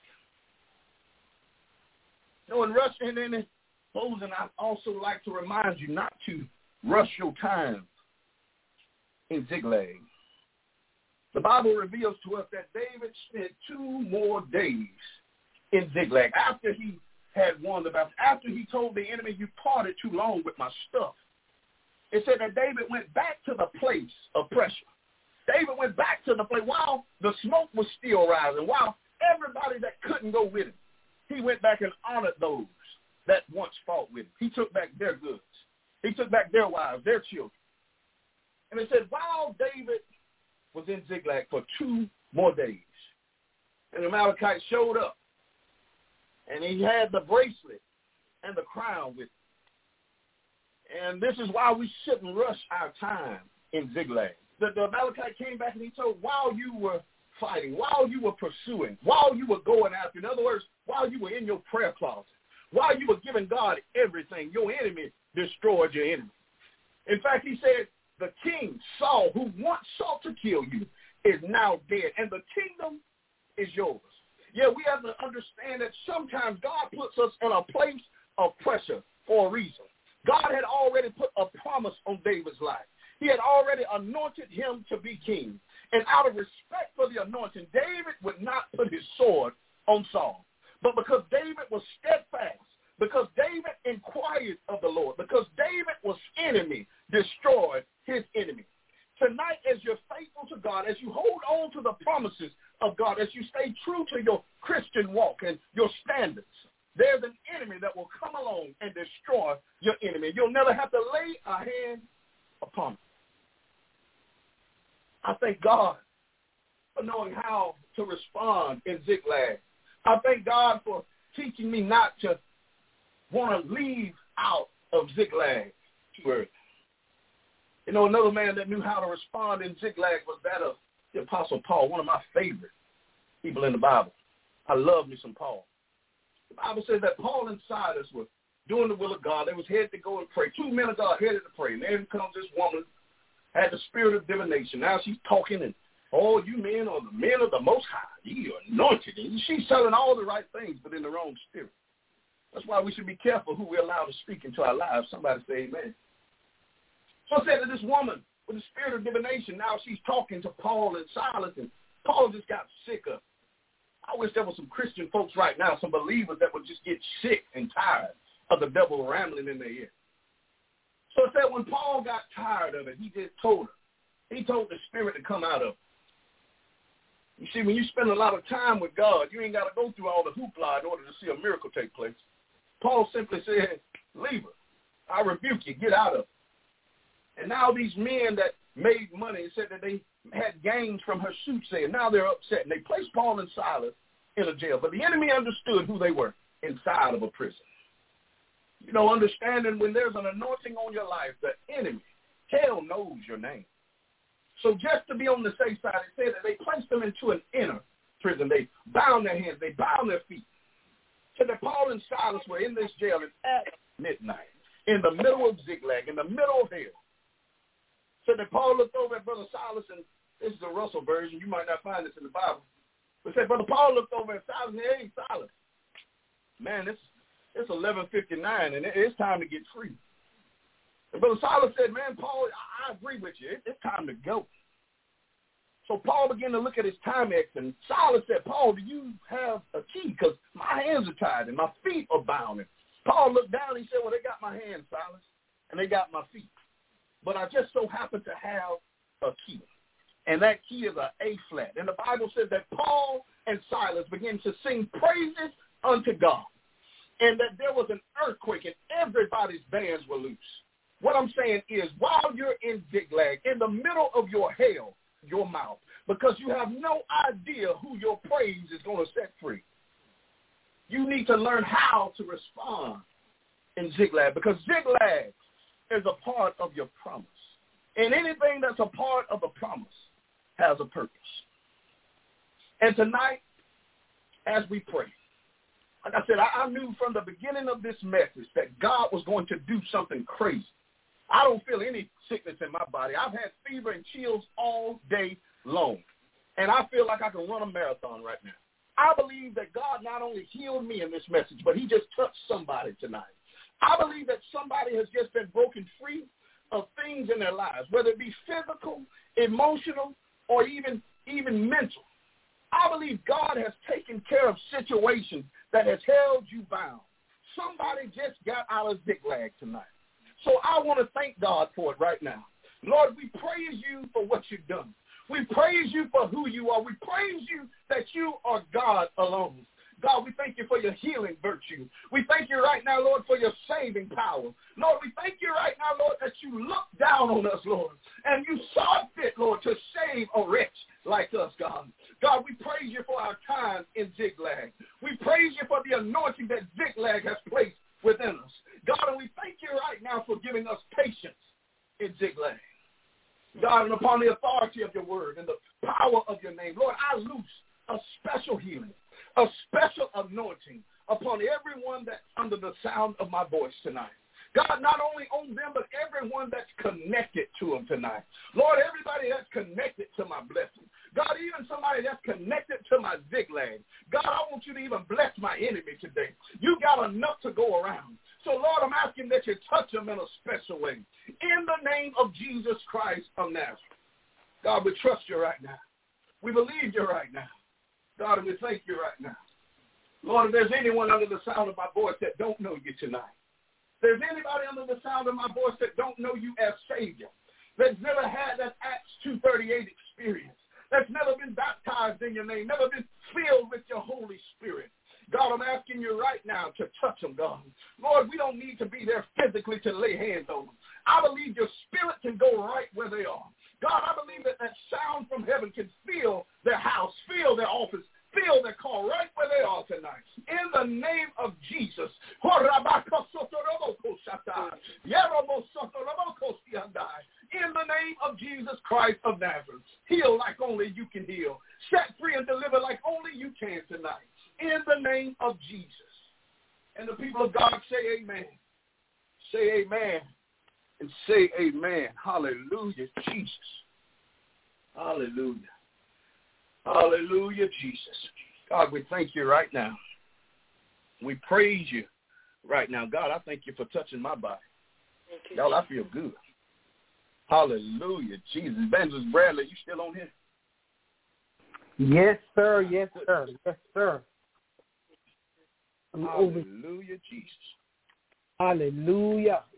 In rushing in closing, I'd also like to remind you not to rush your time in Ziklag. The Bible reveals to us that David spent 2 more days in Ziklag after he had won the battle, after he told the enemy, you parted too long with my stuff. It said that David went back to the place of pressure. David went back to the place while the smoke was still rising, while everybody that couldn't go with him, he went back and honored those that once fought with him. He took back their goods. He took back their wives, their children. And it said while David was in Ziklag for 2 more days, and the Amalekite showed up, and he had the bracelet and the crown with him. And this is why we shouldn't rush our time in Ziklag. The Amalekite came back and he told, while you were fighting, while you were pursuing, while you were going after, in other words, while you were in your prayer closet, while you were giving God everything, your enemy destroyed your enemy. In fact, he said, the king, Saul, who once sought to kill you, is now dead, and the kingdom is yours. Yeah, we have to understand that sometimes God puts us in a place of pressure for a reason. God had already put a promise on David's life. He had already anointed him to be king. And out of respect for the anointing, David would not put his sword on Saul. But because David was steadfast, because David inquired of the Lord, because David was enemy, destroyed his enemy. Tonight, as you're faithful to God, as you hold on to the promises of God, as you stay true to your Christian walk and your standards, there's an enemy that will come along and destroy your enemy. You'll never have to lay a hand upon him. I thank God for knowing how to respond in Ziklag. I thank God for teaching me not to want to leave out of Ziklag too early. You know, another man that knew how to respond in Ziklag was that of the Apostle Paul, one of my favorite people in the Bible. I love me some Paul. The Bible says that Paul and Silas were doing the will of God. They was headed to go and pray. 2 men of God headed to pray. And then comes this woman, had the spirit of divination. Now she's talking, and all you men are the men of the Most High. You are anointed. And she's telling all the right things, but in the wrong spirit. That's why we should be careful who we allow to speak into our lives. Somebody say amen. So I said to this woman with the spirit of divination, now she's talking to Paul and Silas, and Paul just got sick of it. I wish there were some Christian folks right now, some believers that would just get sick and tired of the devil rambling in their ear. So it said when Paul got tired of it, he just told her. He told the spirit to come out of her. You see, when you spend a lot of time with God, you ain't got to go through all the hoopla in order to see a miracle take place. Paul simply said, leave her. I rebuke you. Get out of it. And now these men that made money said that they had gains from her soothsaying. Now they're upset. And they placed Paul and Silas in a jail. But the enemy understood who they were inside of a prison. You know, understanding when there's an anointing on your life, the enemy, hell knows your name. So just to be on the safe side, it said that they placed them into an inner prison. They bound their hands. They bound their feet. So that Paul and Silas were in this jail at midnight, in the middle of Ziklag, in the middle of hell. So that Paul looked over at Brother Silas, and this is the Russell version. You might not find this in the Bible. But said, Brother Paul looked over at Silas and said, hey, Silas, man, it's 11:59, and it's time to get free. And Brother Silas said, man, Paul, I agree with you. It's time to go. So Paul began to look at his Timex, and Silas said, Paul, do you have a key? Because my hands are tied and my feet are bound. And Paul looked down and he said, well, they got my hands, Silas, and they got my feet. But I just so happen to have a key. And that key is an A flat. And the Bible says that Paul and Silas began to sing praises unto God. And that there was an earthquake and everybody's bands were loose. What I'm saying is, while you're in Ziklag, in the middle of your hell, your mouth, because you have no idea who your praise is going to set free, you need to learn how to respond in Ziklag, because Ziklag is a part of your promise. And anything that's a part of a promise has a purpose. And tonight, as we pray, Like I said, I knew from the beginning of this message that God was going to do something crazy. I don't feel any sickness in my body. I've had fever and chills all day long, and I feel like I can run a marathon right now. I believe that God not only healed me in this message, but he just touched somebody tonight. I believe that somebody has just been broken free of things in their lives, whether it be physical, emotional, or even mental. I believe God has taken care of situations that has held you bound. Somebody just got out of Ziklag tonight. So I want to thank God for it right now. Lord, we praise you for what you've done. We praise you for who you are. We praise you that you are God alone. God, we thank you for your healing virtue. We thank you right now, Lord, for your saving power. Lord, we thank you right now, Lord, that you looked down on us, Lord, and you saw fit, Lord, to save a wretch like us, God. God, we praise you for our time in Ziklag. We praise you for the anointing that Ziklag has placed within us. God, and we thank you right now for giving us patience in Ziklag. God, and upon the authority of your word and the power of your name, Lord, I loose a special healing, a special anointing upon everyone that's under the sound of my voice tonight. God, not only on them, but everyone that's connected to them tonight. Lord, everybody that's connected to my blessing. God, even somebody that's connected to my Ziklag. God, I want you to even bless my enemy today. You got enough to go around. So, Lord, I'm asking that you touch them in a special way. In the name of Jesus Christ of Nazareth. God, we trust you right now. We believe you right now. God, and we thank you right now. Lord, if there's anyone under the sound of my voice that don't know you tonight, if there's anybody under the sound of my voice that don't know you as Savior, that's never had that Acts 2:38 experience, that's never been baptized in your name, never been filled with your Holy Spirit, God, I'm asking you right now to touch them, God. Lord, we don't need to be there physically to lay hands on them. I believe your spirit can go right where they are. God, I believe that sound from heaven can fill their house, fill their office, fill their car right where they are tonight. In the name of Jesus. In the name of Jesus Christ of Nazareth. Heal like only you can heal. Set free and deliver like only you can tonight. In the name of Jesus. And the people of God say amen. Say amen. And say amen. Hallelujah, Jesus. Hallelujah. Hallelujah, Jesus. God, we thank you right now. We praise you right now. God, I thank you for touching my body. Y'all, I feel good. Hallelujah, Jesus. Evangelist Bradley, you still on here? Yes, sir. Yes, sir. Yes, sir. Hallelujah, Jesus. Hallelujah.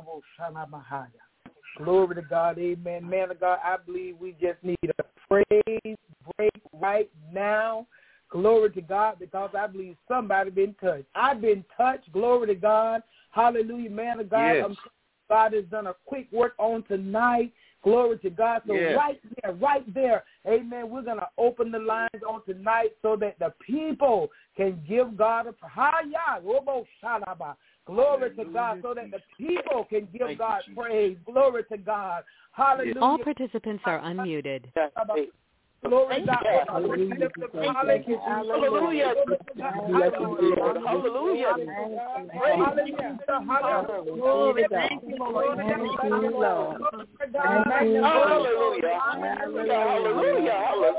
Glory to God. Amen. Man of God, I believe we just need a praise break right now. Glory to God, because I believe somebody been touched. I've been touched. Glory to God. Hallelujah. Man of God, yes. God has done a quick work on tonight. Glory to God. So yes. right there, amen, we're going to open the lines on tonight so that the people can give God a glory to God, so that the people can give God praise. Glory to God. Hallelujah. All participants are unmuted. Glory to God. Hallelujah. Hallelujah. Hallelujah. Glory, thank you, Lord. Thank you, Lord. Hallelujah. Hallelujah.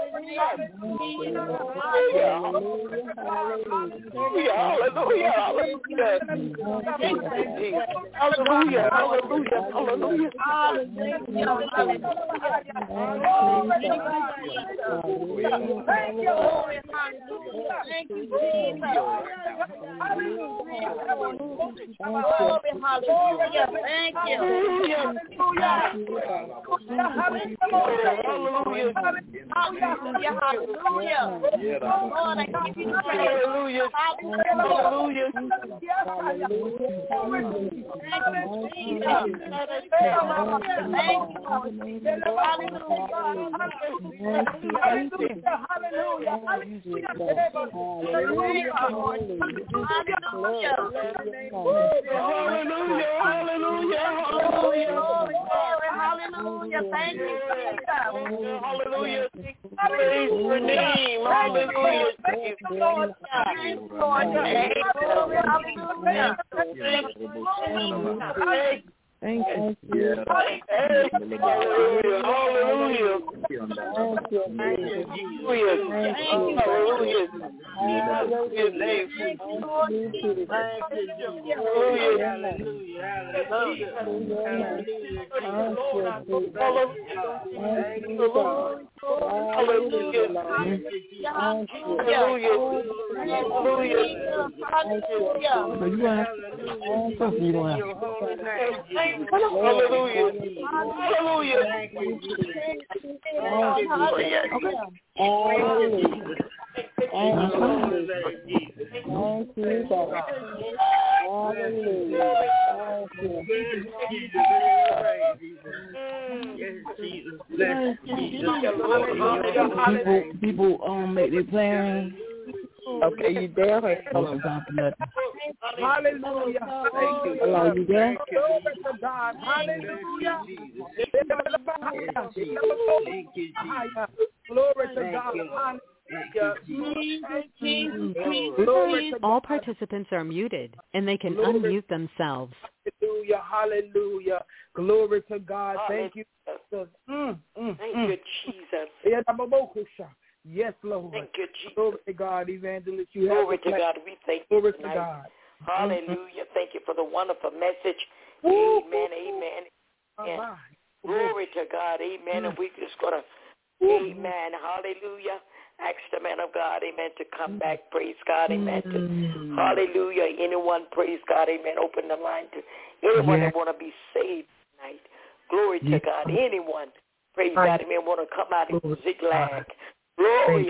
Thank you, Lord. Thank you, Jesus. Hallelujah. Hallelujah. Thank you. Hallelujah. Hallelujah. Lord, I give you praise. Hallelujah. Hallelujah. Thank you, Lord. Hallelujah. Thank you, Jesus. Hallelujah. Praise your name. Hallelujah. Thank you, Lord. Thank you. Hallelujah. Hallelujah. People make their plans. Okay, you there? Hallelujah. Thank you. Hello, you there? Glory to God. Hallelujah. Glory to God. All participants are muted, and they can unmute themselves. Hallelujah, hallelujah. Glory to God. Thank you, Jesus. Thank you, Jesus. Yes, Lord. Thank you, Jesus. Glory to God, Evangelist. Glory to God. We thank you Glory to tonight. God. Hallelujah. Thank you for the wonderful message. Amen, amen. And glory to God. Amen. And we just going to, amen, hallelujah. Ask the man of God, amen, to come back. Praise God, amen. Hallelujah. Anyone, praise God, amen. Open the line to anyone that want to be saved tonight. Glory to God. Anyone, praise God, amen, want to come out of Ziklag. Glory,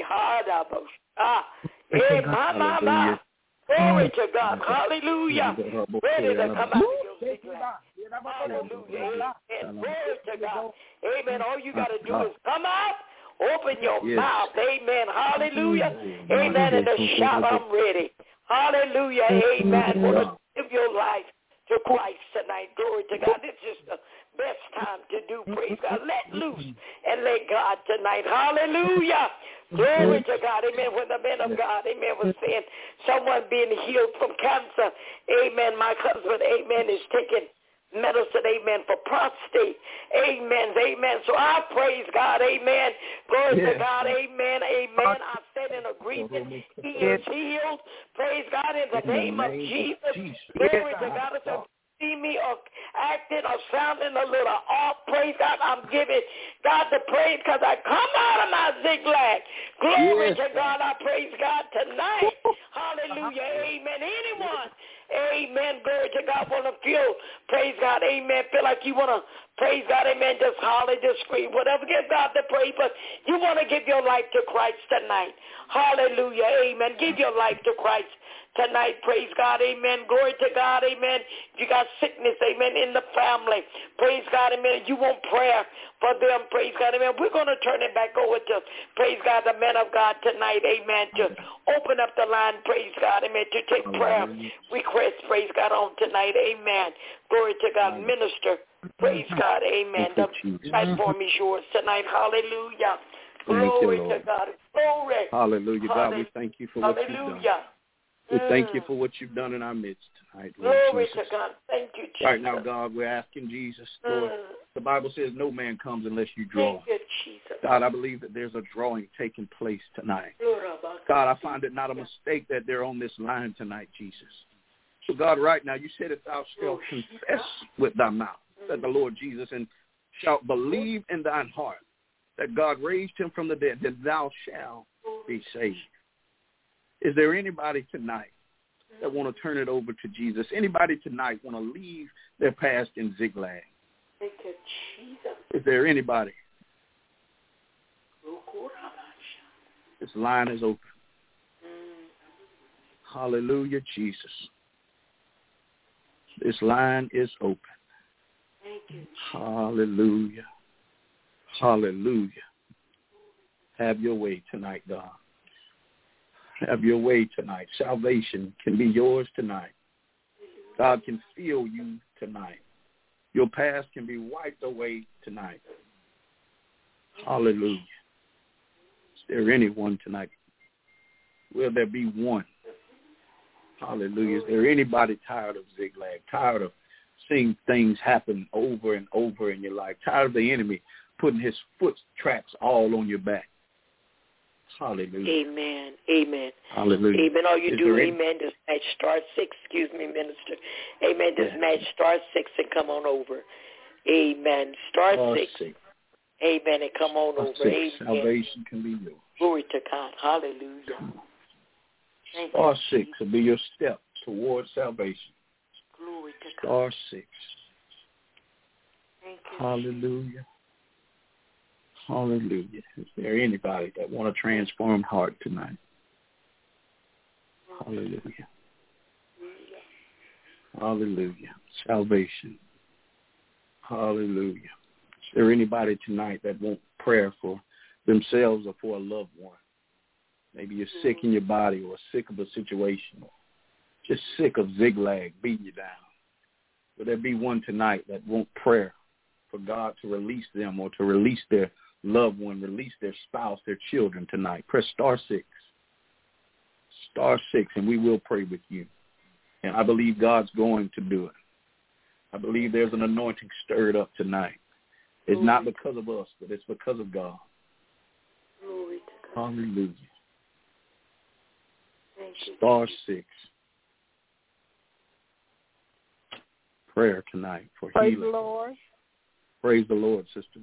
mama. Glory to God. Hallelujah. Ready to come out of your Ziklag. Hallelujah. Amen. Glory to God. Amen. All you got to do is come out. Open your mouth. Amen. Hallelujah. Amen. And to shout, I'm ready. Hallelujah. Amen. Want to give your life to Christ tonight. Glory to God. This is the best time to do. Praise God. Let loose and let God tonight. Hallelujah. Glory to God. Amen. When the man of God, amen, was saying someone being healed from cancer. Amen. My husband, amen, is taking medicine, amen, for prostate. Amen. Amen. So I praise God. Amen. Glory to God. Amen. Amen. I stand in agreement. He is healed. Praise God in the name of Jesus. Glory to God. It's a see me or acting or sounding a little off. Praise God. I'm giving God the praise because I come out of my Ziklag. Glory to God. I praise God tonight. Hallelujah. Amen. Anyone, amen, glory to God, want to feel, praise God, amen, feel like you want to, praise God, amen, just holler, just scream, whatever, give God the praise, but you want to give your life to Christ tonight. Hallelujah. Amen. Give your life to Christ tonight, praise God, amen, glory to God, amen. If you got sickness, amen, in the family, praise God, amen, you want prayer for them, praise God, amen. We're going to turn it back over to, praise God, the man of God tonight, amen, to open up the line, praise God, amen, to take prayer requests, praise God, on tonight, amen. Glory to God, minister, praise God, amen. The platform is yours tonight, hallelujah. Glory to God, glory. Hallelujah, God, we thank you for what you've done. We thank you for what you've done in our midst tonight, Lord Glory Jesus. to God. Thank you, Jesus. Right now, God, we're asking Jesus, Lord. The Bible says no man comes unless you draw. Thank you, Jesus. God, I believe that there's a drawing taking place tonight. God, I find it not a mistake that they're on this line tonight, Jesus. So, God, right now, you said if thou shalt confess with thy mouth that the Lord Jesus and shalt believe in thine heart that God raised him from the dead, then thou shalt be saved. Is there anybody tonight that want to turn it over to Jesus? Anybody tonight want to leave their past in Ziklag? Thank you, Jesus. Is there anybody? This line is open. Hallelujah, Jesus. This line is open. Thank you, Jesus. Hallelujah. Hallelujah. Have your way tonight, God. Have your way tonight. Salvation can be yours tonight. God can feel you tonight. Your past can be wiped away tonight. Hallelujah. there anyone tonight? Will there be one? Hallelujah. Is there anybody tired of zigzag, tired of seeing things happen over and over in your life, tired of the enemy putting his foot tracks all on your back? Hallelujah. Amen. Amen. Hallelujah. Amen. All you do, amen, just match star 6. Excuse me, minister. Amen. Just match star 6 and come on over. Amen. Star 6. Amen. And come on over. Amen. Salvation can be yours. Glory to God. Hallelujah. Star 6 will be your step towards salvation. Glory to God. Star 6. Thank you. Hallelujah. Hallelujah. Is there anybody that want a transformed heart tonight? Hallelujah. Hallelujah. Salvation. Hallelujah. Is there anybody tonight that want prayer for themselves or for a loved one? Maybe you're sick in your body or sick of a situation or just sick of zigzag beating you down. Will there be one tonight that want prayer for God to release them or to release their loved one, release their spouse, their children tonight? Press star 6. Star 6, and we will pray with you. And I believe God's going to do it. I believe there's an anointing stirred up tonight. It's not because of us, but it's because of God. Glory to God. Hallelujah. Thank you. Star 6. Prayer tonight for healing. Praise the Lord. Praise the Lord, sister.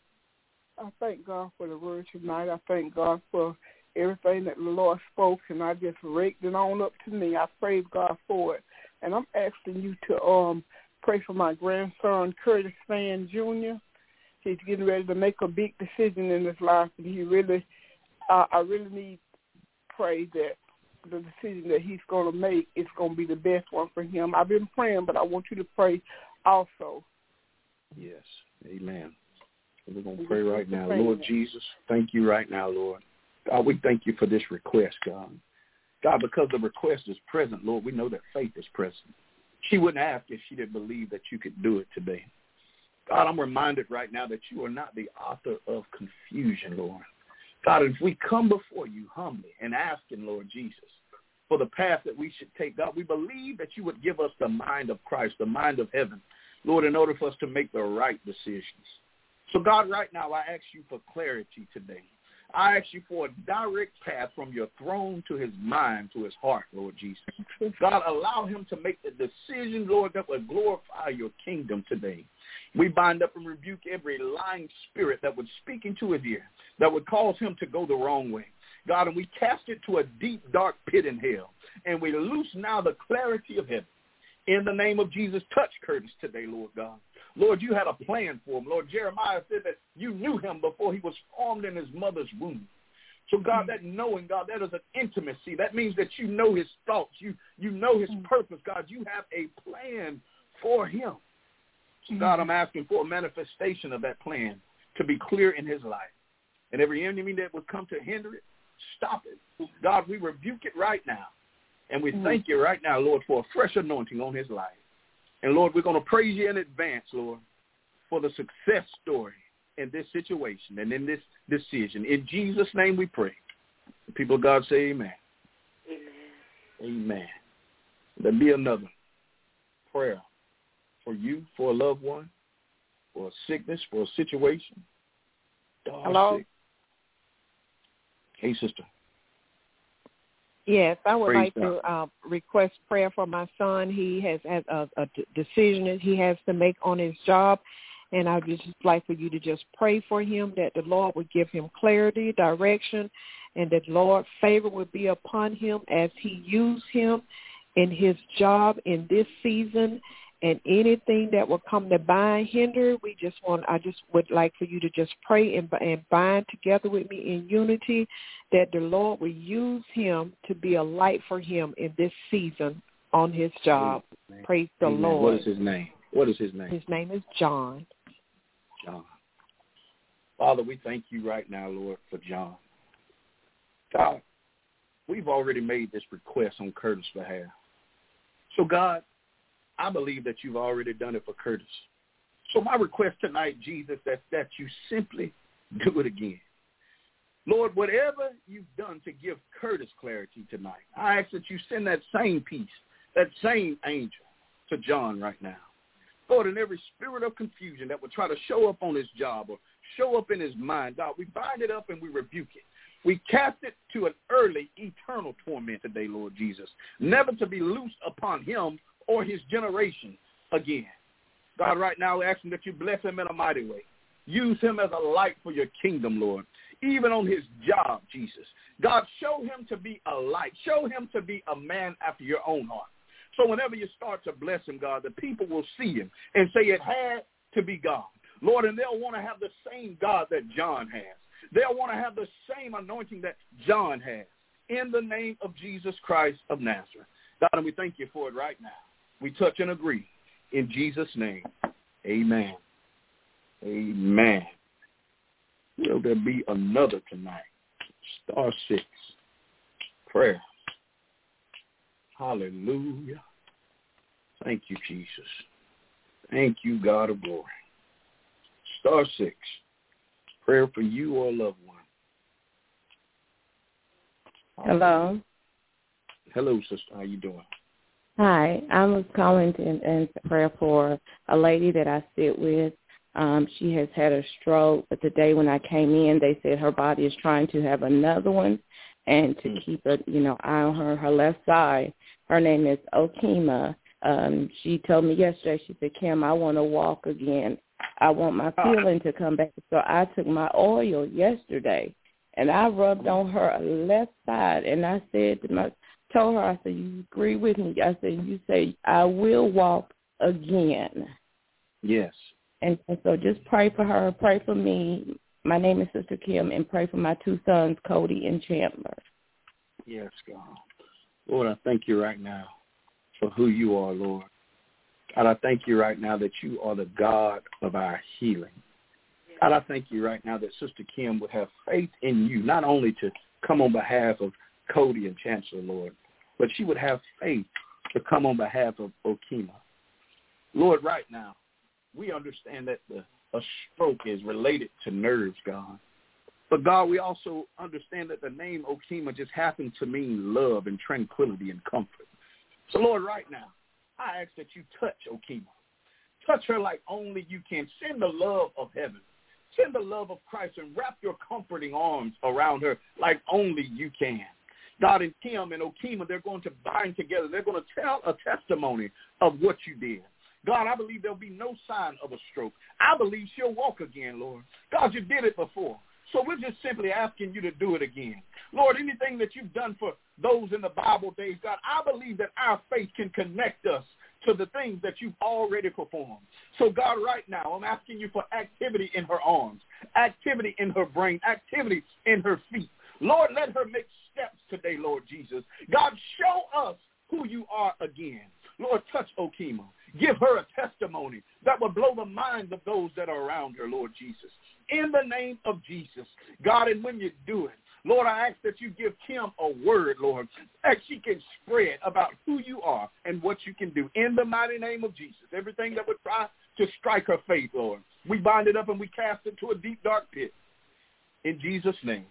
I thank God for the word tonight. I thank God for everything that the Lord spoke, and I just raked it on up to me. I praise God for it. And I'm asking you to pray for my grandson, Curtis Fan Jr. He's getting ready to make a big decision in his life, and he really, I really need to pray that the decision that he's going to make is going to be the best one for him. I've been praying, but I want you to pray also. Yes. Amen. We're going to pray right now. Lord Jesus, thank you right now, Lord. God, we thank you for this request, God. God, because the request is present, Lord, we know that faith is present. She wouldn't ask if she didn't believe that you could do it today. God, I'm reminded right now that you are not the author of confusion, Lord. God, if we come before you humbly and asking, Lord Jesus, for the path that we should take, God, we believe that you would give us the mind of Christ, the mind of heaven, Lord, in order for us to make the right decisions. So, God, right now, I ask you for clarity today. I ask you for a direct path from your throne to his mind, to his heart, Lord Jesus. God, allow him to make the decision, Lord, that would glorify your kingdom today. We bind up and rebuke every lying spirit that would speak into his ear, that would cause him to go the wrong way. God, and we cast it to a deep, dark pit in hell. And we loose now the clarity of heaven. In the name of Jesus, touch Curtis today, Lord God. Lord, you had a plan for him. Lord, Jeremiah said that you knew him before he was formed in his mother's womb. So, God, that knowing, God, that is an intimacy. That means that you know his thoughts. You know his purpose, God. You have a plan for him. So, God, I'm asking for a manifestation of that plan to be clear in his life. And every enemy that would come to hinder it, stop it. God, we rebuke it right now. And we thank you right now, Lord, for a fresh anointing on his life. And, Lord, we're going to praise you in advance, Lord, for the success story in this situation and in this decision. In Jesus' name we pray. The people of God say amen. Amen. Amen. There'll be another prayer for you, for a loved one, for a sickness, for a situation. Hello? Sick. Hey, sister. Yes, I would Praise like to request prayer for my son. He has had a decision that he has to make on his job, and I would just like for you to just pray for him that the Lord would give him clarity, direction, and that Lord favor would be upon him as he uses him in his job in this season. And anything that will come to bind, hinder, I just would like for you to just pray and bind together with me in unity that the Lord will use him to be a light for him in this season on his job. Amen. Praise the Amen. Lord. What is his name? What is his name? His name is John. John. Father, we thank you right now, Lord, for John. God, we've already made this request on Curtis' behalf. So, God, I believe that you've already done it for Curtis. So my request tonight, Jesus, that you simply do it again. Lord, whatever you've done to give Curtis clarity tonight, I ask that you send that same peace, that same angel to John right now. Lord, in every spirit of confusion that would try to show up on his job or show up in his mind, God, we bind it up and we rebuke it. We cast it to an early, eternal torment today, Lord Jesus, never to be loosed upon him or his generation again. God, right now we're asking that you bless him in a mighty way. Use him as a light for your kingdom, Lord, even on his job, Jesus. God, show him to be a light. Show him to be a man after your own heart. So whenever you start to bless him, God, the people will see him and say it had to be God. Lord, and they'll want to have the same God that John has. They'll want to have the same anointing that John has. In the name of Jesus Christ of Nazareth. God, and we thank you for it right now. We touch and agree. In Jesus' name, amen. Amen. Will there be another tonight? Star 6. Prayer. Hallelujah. Thank you, Jesus. Thank you, God of glory. Star 6. Prayer for you or a loved one. Hello. Hello, sister. How you doing? Hi. I was calling in prayer for a lady that I sit with. She has had a stroke, but the day when I came in, they said her body is trying to have another one, and to keep an eye on her left side. Her name is Okima. She told me yesterday, she said, Kim, I want to walk again. I want my feeling to come back. So I took my oil yesterday, and I rubbed on her left side, and I told her, I said, you agree with me? I said, you say, I will walk again. Yes. And so just pray for her, pray for me. My name is Sister Kim, and pray for my two sons, Cody and Chandler. Yes, God. Lord, I thank you right now for who you are, Lord. God, I thank you right now that you are the God of our healing. God, I thank you right now that Sister Kim would have faith in you, not only to come on behalf of Cody and Chancellor, Lord, but she would have faith to come on behalf of Okima. Lord, right now, we understand that a stroke is related to nerves, God. But, God, we also understand that the name Okima just happened to mean love and tranquility and comfort. So, Lord, right now, I ask that you touch Okima. Touch her like only you can. Send the love of heaven. Send the love of Christ and wrap your comforting arms around her like only you can. God, and Kim and Okima, they're going to bind together. They're going to tell a testimony of what you did. God, I believe there'll be no sign of a stroke. I believe she'll walk again, Lord. God, you did it before. So we're just simply asking you to do it again. Lord, anything that you've done for those in the Bible days, God, I believe that our faith can connect us to the things that you've already performed. So, God, right now, I'm asking you for activity in her arms, activity in her brain, activity in her feet. Lord, let her make steps today, Lord Jesus. God, show us who you are again. Lord, touch Okima. Give her a testimony that will blow the minds of those that are around her, Lord Jesus. In the name of Jesus, God, and when you do it, Lord, I ask that you give Kim a word, Lord, that she can spread about who you are and what you can do. In the mighty name of Jesus, everything that would try to strike her faith, Lord, we bind it up and we cast it to a deep, dark pit. In Jesus' name.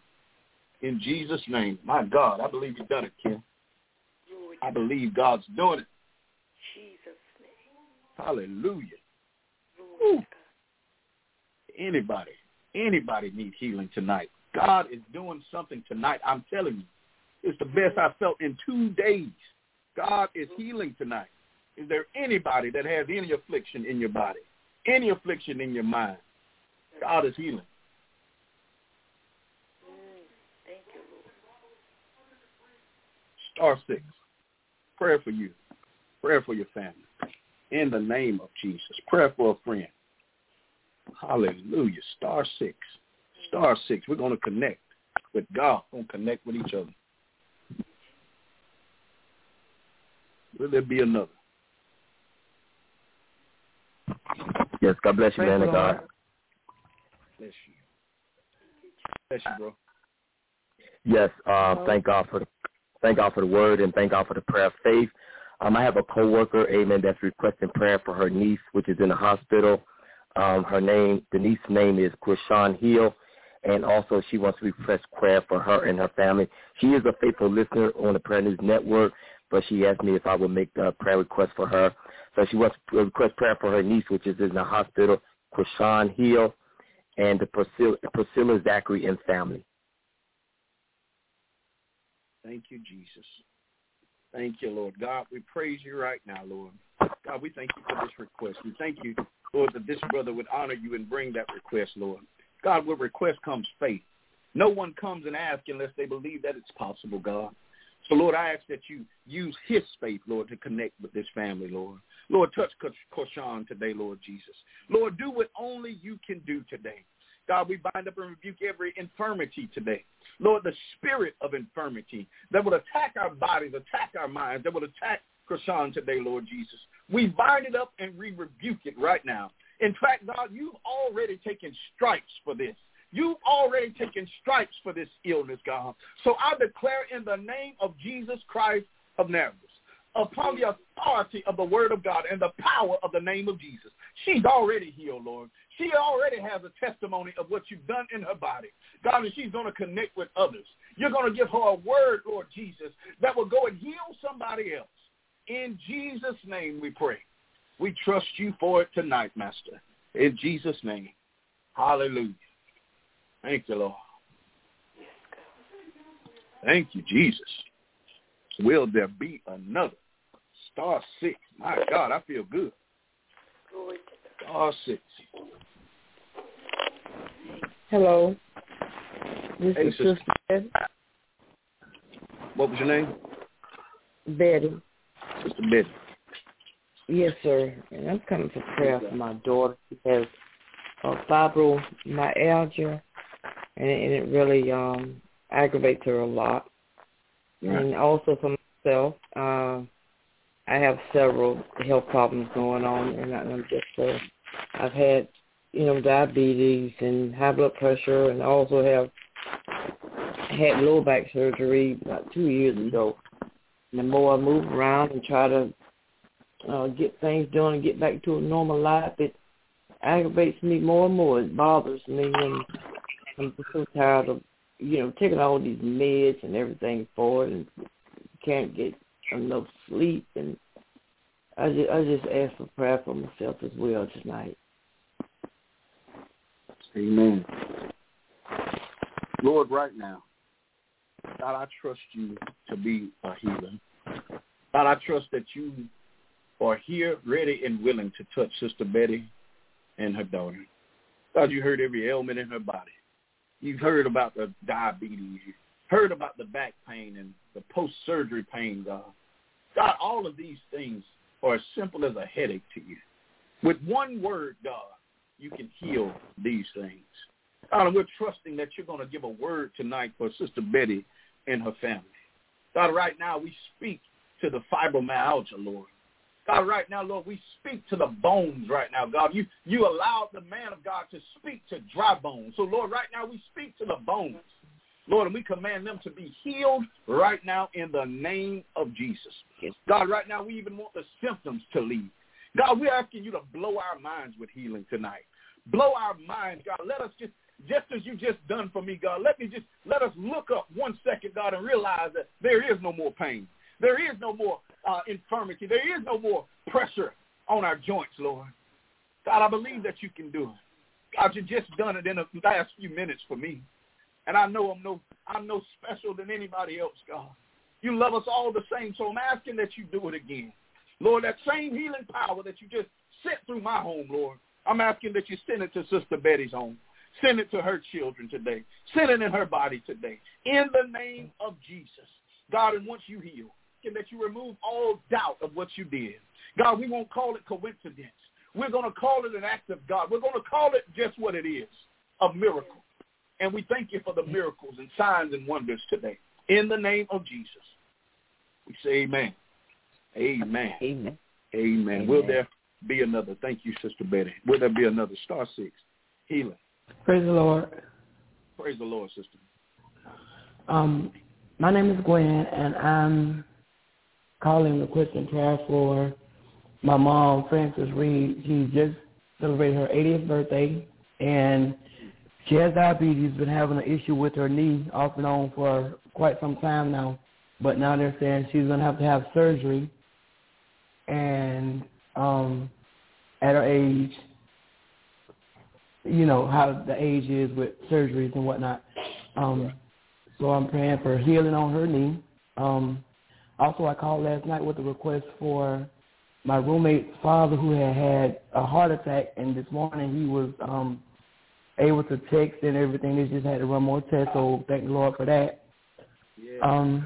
In Jesus' name. My God, I believe you've done it, Kim. I believe God's doing it. Jesus' name. Hallelujah. Ooh. Anybody need healing tonight. God is doing something tonight. I'm telling you, it's the best I've felt in 2 days. God is healing tonight. Is there anybody that has any affliction in your body, any affliction in your mind? God is healing. Thank you, Star Lord. 6. Prayer for you. Prayer for your family. In the name of Jesus. Prayer for a friend. Hallelujah. Star 6. Star 6. We're going to connect with God. We're going to connect with each other. Will there be another? Yes, God bless you, man of God. Bless you. Bless you, bro. Yes, thank God for the word and thank God for the prayer of faith. I have a coworker, amen, that's requesting prayer for her niece, which is in the hospital. The niece's name is Krishan Hill, and also she wants to request prayer for her and her family. She is a faithful listener on the Prayer News Network, but she asked me if I would make the prayer request for her. So she wants to request prayer for her niece, which is in the hospital, Krishan Hill, and the Priscilla Zachary and family. Thank you, Jesus. Thank you, Lord. God, we praise you right now, Lord. God, we thank you for this request. We thank you, Lord, that this brother would honor you and bring that request, Lord. God, with request comes faith. No one comes and asks unless they believe that it's possible, God. So, Lord, I ask that you use his faith, Lord, to connect with this family, Lord. Lord, touch Krishan today, Lord Jesus. Lord, do what only you can do today. God, we bind up and rebuke every infirmity today. Lord, the spirit of infirmity that will attack our bodies, attack our minds, that will attack Krishan today, Lord Jesus. We bind it up and we rebuke it right now. In fact, God, you've already taken stripes for this. You've already taken stripes for this illness, God. So I declare in the name of Jesus Christ of Nazareth, upon the authority of the word of God and the power of the name of Jesus, she's already healed, Lord. She already has a testimony of what you've done in her body. God, and she's going to connect with others. You're going to give her a word, Lord Jesus, that will go and heal somebody else. In Jesus' name we pray. We trust you for it tonight, Master. In Jesus' name. Hallelujah. Thank you, Lord. Thank you, Jesus. Will there be another? Star 6. My God, I feel good. Star 6. Hello. This Hey, is Sister Betty. What was your name? Betty. Sister Betty. Yes, sir. And I'm coming for prayer for my daughter. She has fibromyalgia, and it really aggravates her a lot. Right. And also for myself, I have several health problems going on, and I'm just I've had, diabetes and high blood pressure, and I also have had lower back surgery about 2 years ago. And the more I move around and try to get things done and get back to a normal life, it aggravates me more and more. It bothers me, and I'm just so tired of, taking all these meds and everything for it, and can't get enough sleep. And I just ask for prayer for myself as well tonight. Amen. Lord, right now, God, I trust you to be a healer. God, I trust that you are here, ready and willing to touch Sister Betty and her daughter. God, you heard every ailment in her body. You've heard about the diabetes. You've heard about the back pain and the post-surgery pain, God. God, all of these things are as simple as a headache to you. With one word, God, you can heal these things. God, and we're trusting that you're going to give a word tonight for Sister Betty and her family. God, right now we speak to the fibromyalgia, Lord. God, right now, Lord, we speak to the bones right now, God. You allowed the man of God to speak to dry bones. So, Lord, right now we speak to the bones, Lord, and we command them to be healed right now in the name of Jesus. God, right now we even want the symptoms to leave. God, we're asking you to blow our minds with healing tonight. Blow our minds, God. Let us just as you just done for me, God, let us look up 1 second, God, and realize that there is no more pain. There is no more infirmity. There is no more pressure on our joints, Lord. God, I believe that you can do it. God, you just done it in the last few minutes for me. And I know I'm no special than anybody else, God. You love us all the same, so I'm asking that you do it again. Lord, that same healing power that you just sent through my home, Lord, I'm asking that you send it to Sister Betty's home. Send it to her children today. Send it in her body today. In the name of Jesus. God, and once you heal, and that you remove all doubt of what you did. God, we won't call it coincidence. We're going to call it an act of God. We're going to call it just what it is, a miracle. And we thank you for the miracles and signs and wonders today. In the name of Jesus, we say amen. Amen. Amen. Amen. Amen. Will there be another? Thank you, Sister Betty. Will there be another? Star 6, healing. Praise the Lord. Praise the Lord, sister. My name is Gwen, and I'm calling requesting prayer for my mom, Frances Reed. She just celebrated her 80th birthday, and She has diabetes, been having an issue with her knee off and on for quite some time now. But now they're saying she's going to have surgery. And at her age, you know how the age is with surgeries and whatnot. So I'm praying for healing on her knee. Also, I called last night with a request for my roommate's father who had a heart attack, and this morning he was able to text and everything. They just had to run more tests, so thank the Lord for that. Yeah.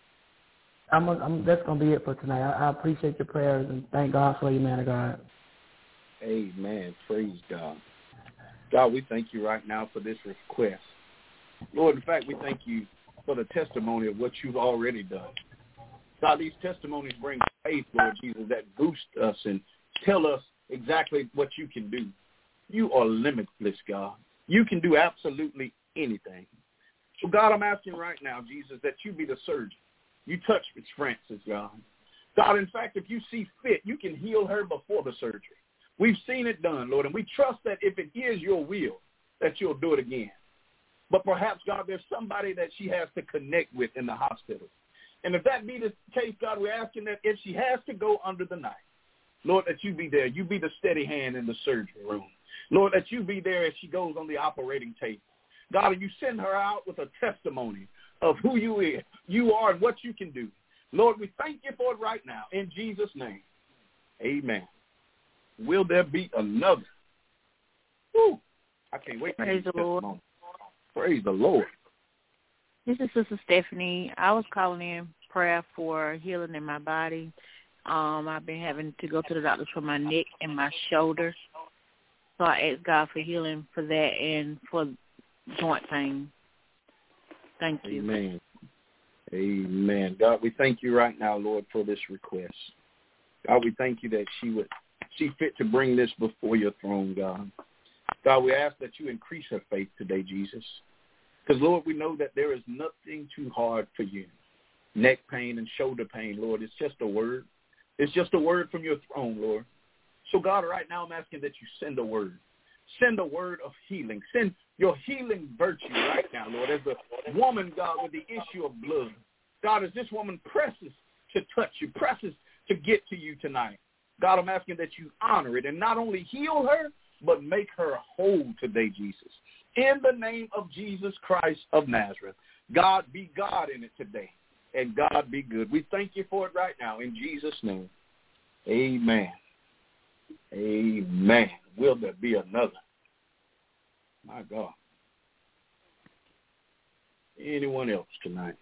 That's going to be it for tonight. I appreciate your prayers, and thank God for you, man of God. Amen. Praise God. God, we thank you right now for this request. Lord, in fact, we thank you for the testimony of what you've already done. God, these testimonies bring faith, Lord Jesus, that boost us and tell us exactly what you can do. You are limitless, God. You can do absolutely anything. So, God, I'm asking right now, Jesus, that you be the surgeon. You touch Miss Francis, God. God, in fact, if you see fit, you can heal her before the surgery. We've seen it done, Lord, and we trust that if it is your will, that you'll do it again. But perhaps, God, there's somebody that she has to connect with in the hospital. And if that be the case, God, we're asking that if she has to go under the knife, Lord, that you be there. You be the steady hand in the surgery room. Lord, that you be there as she goes on the operating table. God, and you send her out with a testimony of who you are and what you can do. Lord, we thank you for it right now. In Jesus' name, amen. Will there be another? Woo! I can't wait. Praise the Lord. Praise the Lord. This is Sister Stephanie. I was calling in prayer for healing in my body. I've been having to go to the doctor for my neck and my shoulder. So I asked God for healing for that and for joint pain. Thank you. Amen. Amen. God, we thank you right now, Lord, for this request. God, we thank you that she would see fit to bring this before your throne, God. God, we ask that you increase her faith today, Jesus. Because, Lord, we know that there is nothing too hard for you. Neck pain and shoulder pain, Lord, it's just a word. It's just a word from your throne, Lord. So, God, right now I'm asking that you send a word. Send a word of healing. Send your healing virtue right now, Lord, as a woman, God, with the issue of blood. God, as this woman presses to touch you, presses to get to you tonight, God, I'm asking that you honor it and not only heal her, but make her whole today, Jesus. In the name of Jesus Christ of Nazareth, God be God in it today, and God be good. We thank you for it right now in Jesus' name. Amen. Amen. Will there be another? My God. Anyone else tonight?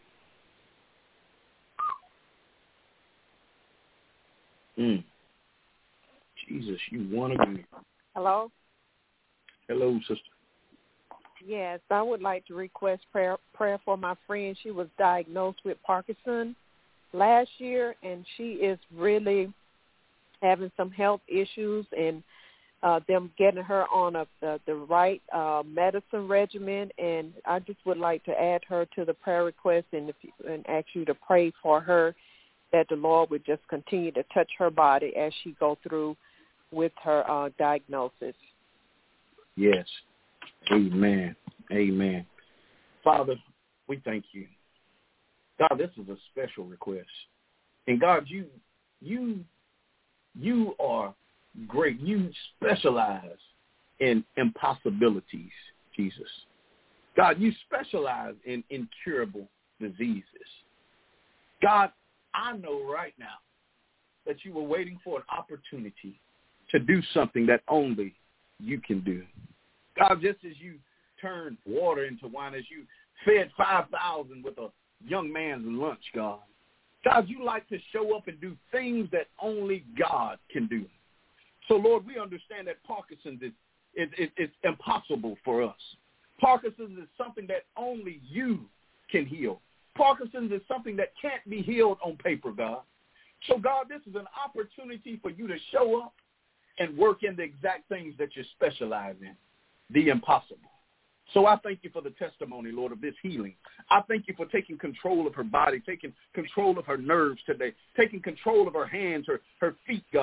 Jesus, you want to be. Hello? Hello, sister. Yes, I would like to request prayer for my friend. She was diagnosed with Parkinson last year, and she is really having some health issues, and them getting her on the right medicine regimen. And I just would like to add her to the prayer request and ask you to pray for her, that the Lord would just continue to touch her body as she go through with her diagnosis. Yes. Amen. Amen. Father, we thank you. God, this is a special request. And God, you are great. You specialize in impossibilities, Jesus. God, you specialize in incurable diseases. God, I know right now that you were waiting for an opportunity to do something that only you can do. God, just as you turned water into wine, as you fed 5,000 with a young man's lunch, God. God, you like to show up and do things that only God can do. So, Lord, we understand that Parkinson's is impossible for us. Parkinson's is something that only you can heal. Parkinson's is something that can't be healed on paper, God. So, God, this is an opportunity for you to show up and work in the exact things that you specialize in, the impossible. So I thank you for the testimony, Lord, of this healing. I thank you for taking control of her body, taking control of her nerves today, taking control of her hands, her feet, God.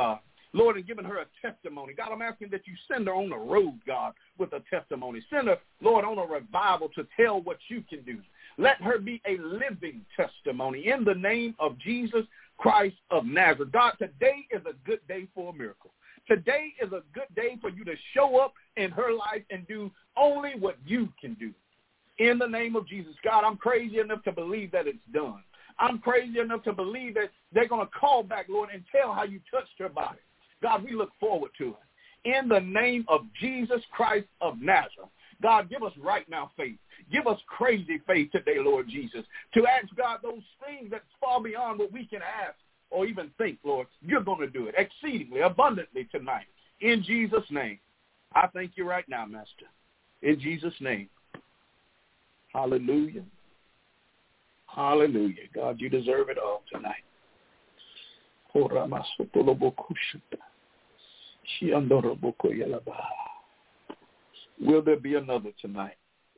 Lord, and giving her a testimony. God, I'm asking that you send her on the road, God, with a testimony. Send her, Lord, on a revival to tell what you can do. Let her be a living testimony in the name of Jesus Christ of Nazareth. God, today is a good day for a miracle. Today is a good day for you to show up in her life and do only what you can do. In the name of Jesus. God, I'm crazy enough to believe that it's done. I'm crazy enough to believe that they're going to call back, Lord, and tell how you touched her body. God, we look forward to it. In the name of Jesus Christ of Nazareth. God, give us right now faith. Give us crazy faith today, Lord Jesus, to ask, God, those things that's far beyond what we can ask or even think, Lord. You're going to do it exceedingly, abundantly tonight. In Jesus' name. I thank you right now, Master. In Jesus' name. Hallelujah. Hallelujah. God, you deserve it all tonight. Will there be another tonight?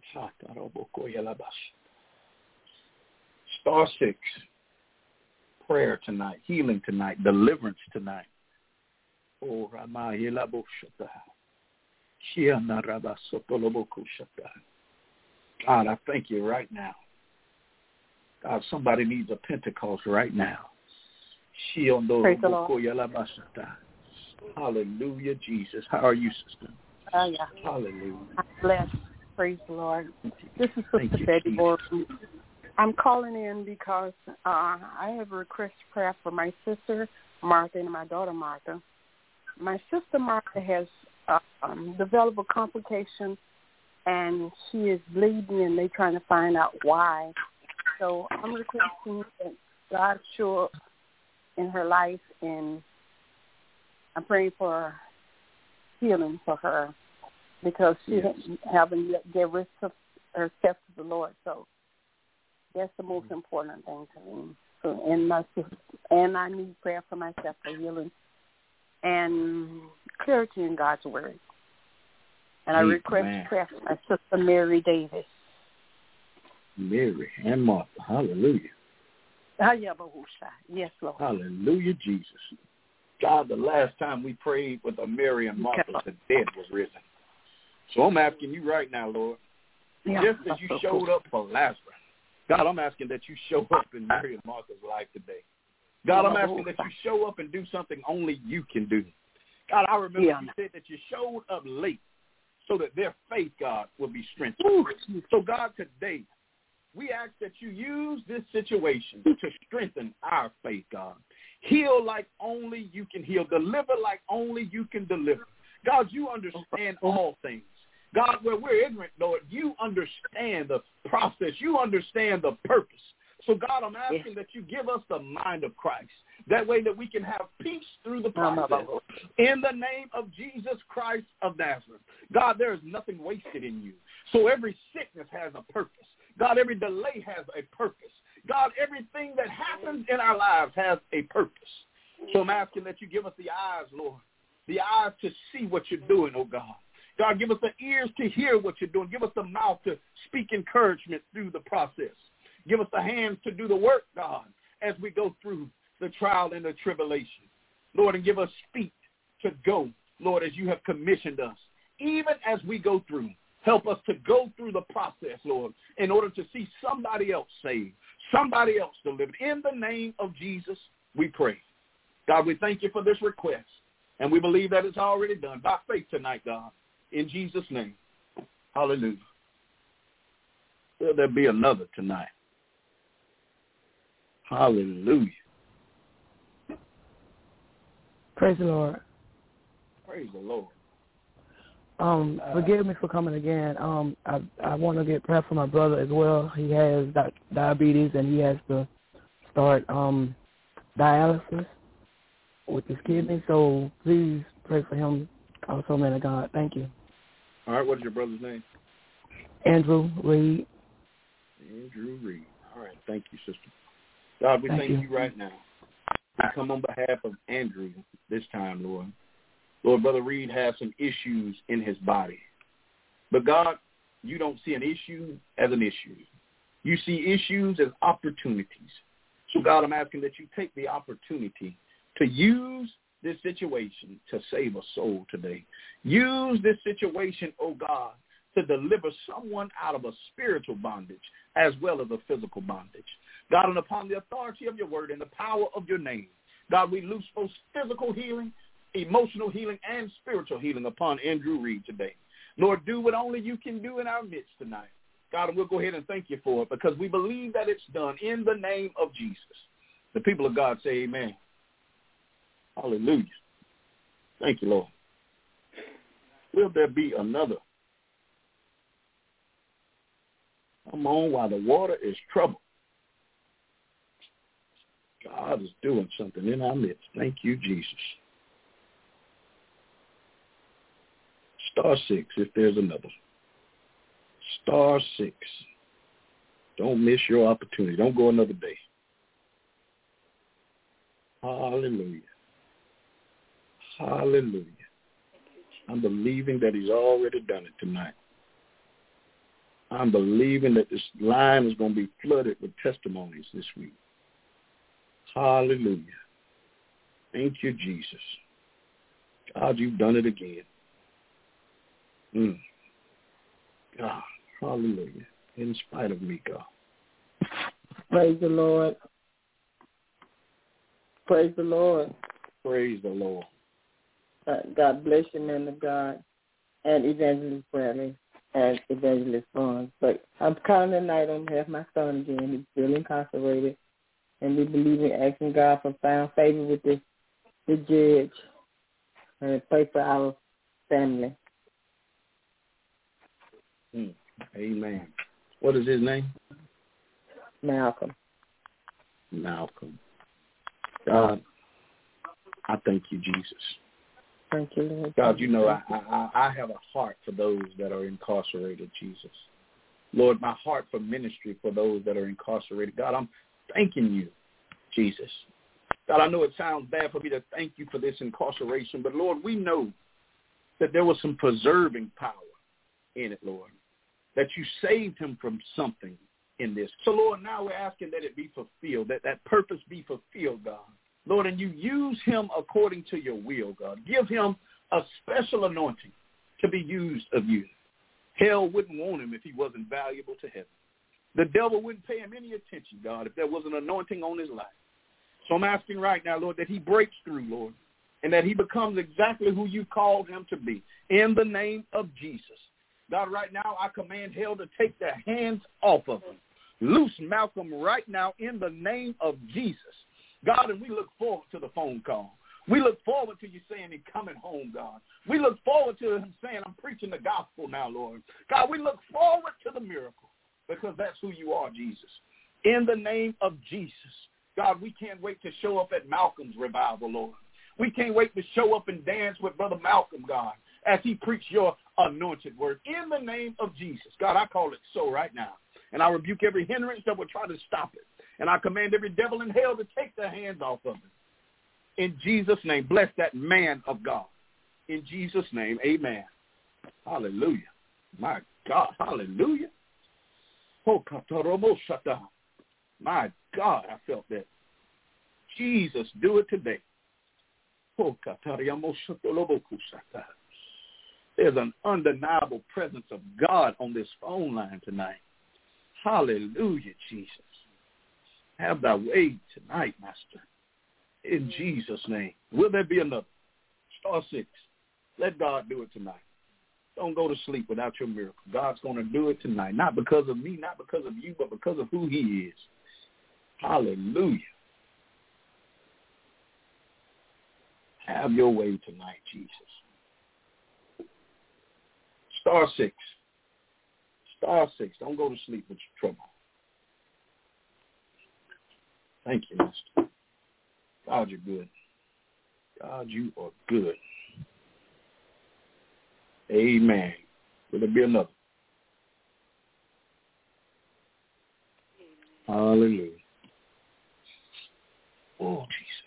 Star 6. Prayer tonight, healing tonight, deliverance tonight. Oh, God, I thank you right now. God, somebody needs a Pentecost right now. Praise the Lord. Hallelujah, Jesus. How are you, sister? Yeah. Hallelujah. I'm blessed. Praise the Lord. This is Sister Betty Borton. I'm calling in because I have a request prayer for my sister, Martha, and my daughter, Martha. My sister, Martha, has developed a complication, and she is bleeding, and they're trying to find out why. So I'm requesting that God show up in her life, and I'm praying for healing for her because she haven't yet given herself to the Lord. So that's the most important thing to me. So, and I need prayer for myself for healing and clarity in God's word. And I request prayer for my sister Mary Davis. Mary and Martha. Hallelujah. Yes, Lord. Hallelujah, Jesus. God, the last time we prayed with a Mary and Martha, the dead was risen. So I'm asking you right now, Lord, just as you showed up for Lazarus, God, I'm asking that you show up in Mary and Martha's life today. God, I'm asking that you show up and do something only you can do. God, I remember you said that you showed up late so that their faith, God, will be strengthened. So, God, today, we ask that you use this situation to strengthen our faith, God. Heal like only you can heal. Deliver like only you can deliver. God, you understand all things. God, where we're ignorant, Lord, you understand the process. You understand the purpose. So, God, I'm asking that you give us the mind of Christ. That way that we can have peace through the process. In the name of Jesus Christ of Nazareth. God, there is nothing wasted in you. So every sickness has a purpose. God, every delay has a purpose. God, everything that happens in our lives has a purpose. So I'm asking that you give us the eyes, Lord, the eyes to see what you're doing, oh God. God, give us the ears to hear what you're doing. Give us the mouth to speak encouragement through the process. Give us the hands to do the work, God, as we go through the trial and the tribulation. Lord, and give us feet to go, Lord, as you have commissioned us. Even as we go through, help us to go through the process, Lord, in order to see somebody else saved, somebody else delivered. In the name of Jesus, we pray. God, we thank you for this request, and we believe that it's already done by faith tonight, God, in Jesus' name. Hallelujah. Will there be another tonight? Hallelujah. Praise the Lord. Praise the Lord. Forgive me for coming again. I want to get prayer for my brother as well. He has diabetes, and he has to start dialysis with his kidney. So please pray for him also, man of God. Thank you. All right, what is your brother's name? Andrew Reed. Andrew Reed. All right, thank you, sister. God, we thank you right now. We come on behalf of Andrew this time, Lord. Lord, Brother Reed has some issues in his body. But God, you don't see an issue as an issue. You see issues as opportunities. So God, I'm asking that you take the opportunity to use this situation to save a soul today. Use this situation, oh God, to deliver someone out of a spiritual bondage as well as a physical bondage. God, and upon the authority of your word and the power of your name, God, we loose both physical healing, emotional healing, and spiritual healing upon Andrew Reed today. Lord, do what only you can do in our midst tonight. God, and we'll go ahead and thank you for it because we believe that it's done in the name of Jesus. The people of God say amen. Hallelujah. Thank you, Lord. Will there be another? Come on, while the water is troubled. God is doing something in our midst. Thank you, Jesus. Star 6 if there's another. Star 6. Don't miss your opportunity. Don't go another day. Hallelujah. Hallelujah. I'm believing that he's already done it tonight. I'm believing that this line is going to be flooded with testimonies this week. Hallelujah. Thank you, Jesus. God, you've done it again. God, hallelujah. In spite of me, God. Praise the Lord. Praise the Lord. Praise the Lord. God bless you, man of God, and Evangelist Bradley and Evangelist Vaughn. But I'm calling tonight on behalf of my son again. He's still incarcerated, and we believe in asking God for found favor with the judge and pray for our family. Amen. What is his name? Malcolm. God, I thank you, Jesus. Thank you, Lord. God, you know, I have a heart for those that are incarcerated, Jesus. Lord, my heart for ministry for those that are incarcerated. God, I'm thanking you, Jesus. God, I know it sounds bad for me to thank you for this incarceration, but, Lord, we know that there was some preserving power in it, Lord, that you saved him from something in this. So, Lord, now we're asking that it be fulfilled, that purpose be fulfilled, God. Lord, and you use him according to your will, God. Give him a special anointing to be used of you. Hell wouldn't want him if he wasn't valuable to heaven. The devil wouldn't pay him any attention, God, if there was an anointing on his life. So I'm asking right now, Lord, that he breaks through, Lord, and that he becomes exactly who you called him to be. In the name of Jesus. God, right now I command hell to take their hands off of him. Loose Malcolm right now in the name of Jesus. God, and we look forward to the phone call. We look forward to you saying he's coming home, God. We look forward to him saying, I'm preaching the gospel now, Lord. God, we look forward to the miracle because that's who you are, Jesus. In the name of Jesus. God, we can't wait to show up at Malcolm's revival, Lord. We can't wait to show up and dance with Brother Malcolm, God, as he preached your anointed word. In the name of Jesus. God, I call it so right now. And I rebuke every hindrance that would try to stop it. And I command every devil in hell to take their hands off of him. In Jesus' name, bless that man of God. In Jesus' name, amen. Hallelujah. My God, hallelujah. My God, I felt that. Jesus, do it today. There's an undeniable presence of God on this phone line tonight. Hallelujah, Jesus. Have thy way tonight, Master. In Jesus' name. Will there be another? Star 6. Let God do it tonight. Don't go to sleep without your miracle. God's going to do it tonight. Not because of me, not because of you, but because of who he is. Hallelujah. Have your way tonight, Jesus. Star 6. Star 6. Don't go to sleep with your trouble. Thank you, Master. God, you're good. God, you are good. Amen. Will there be another? Hallelujah. Oh,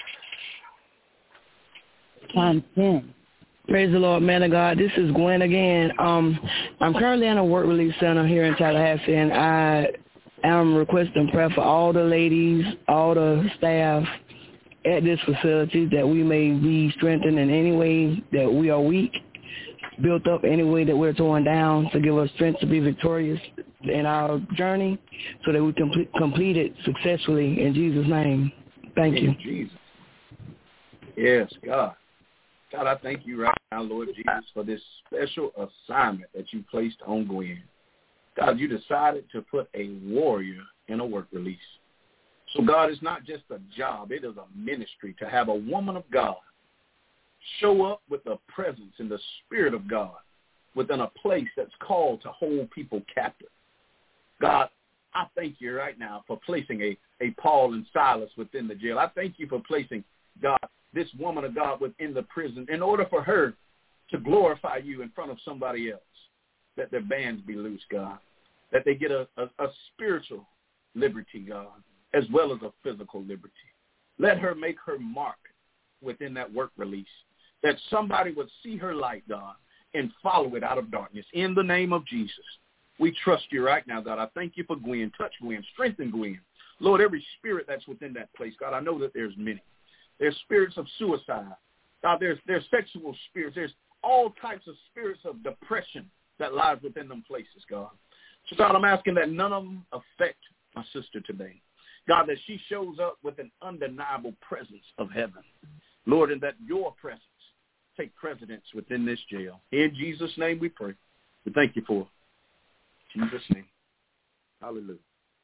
Jesus. Time 10. Praise the Lord, man of God. This is Gwen again. I'm currently in a work release center here in Tallahassee, and I am requesting prayer for all the ladies, all the staff, at this facility, that we may be strengthened in any way that we are weak, built up any way that we're torn down, to give us strength to be victorious in our journey so that we can complete it successfully in Jesus' name. Thank you. Jesus. Yes, God. God, I thank you right now, Lord Jesus, for this special assignment that you placed on Gwen. God, you decided to put a warrior in a work release. So, God, it's not just a job. It is a ministry to have a woman of God show up with the presence and the Spirit of God within a place that's called to hold people captive. God, I thank you right now for placing a Paul and Silas within the jail. I thank you for placing, God, this woman of God within the prison in order for her to glorify you in front of somebody else, that their bands be loose, God, that they get a spiritual liberty, God, as well as a physical liberty. Let her make her mark within that work release, that somebody would see her light, God, and follow it out of darkness. In the name of Jesus, we trust you right now, God. I thank you for Gwen. Touch Gwen. Strengthen Gwen. Lord, every spirit that's within that place, God, I know that there's many. There's spirits of suicide. God, there's sexual spirits. There's all types of spirits of depression that lies within them places, God. So, God, I'm asking that none of them affect my sister today. God, that she shows up with an undeniable presence of heaven. Lord, and that your presence take precedence within this jail. In Jesus' name we pray. We thank you for it. In Jesus' name. Hallelujah.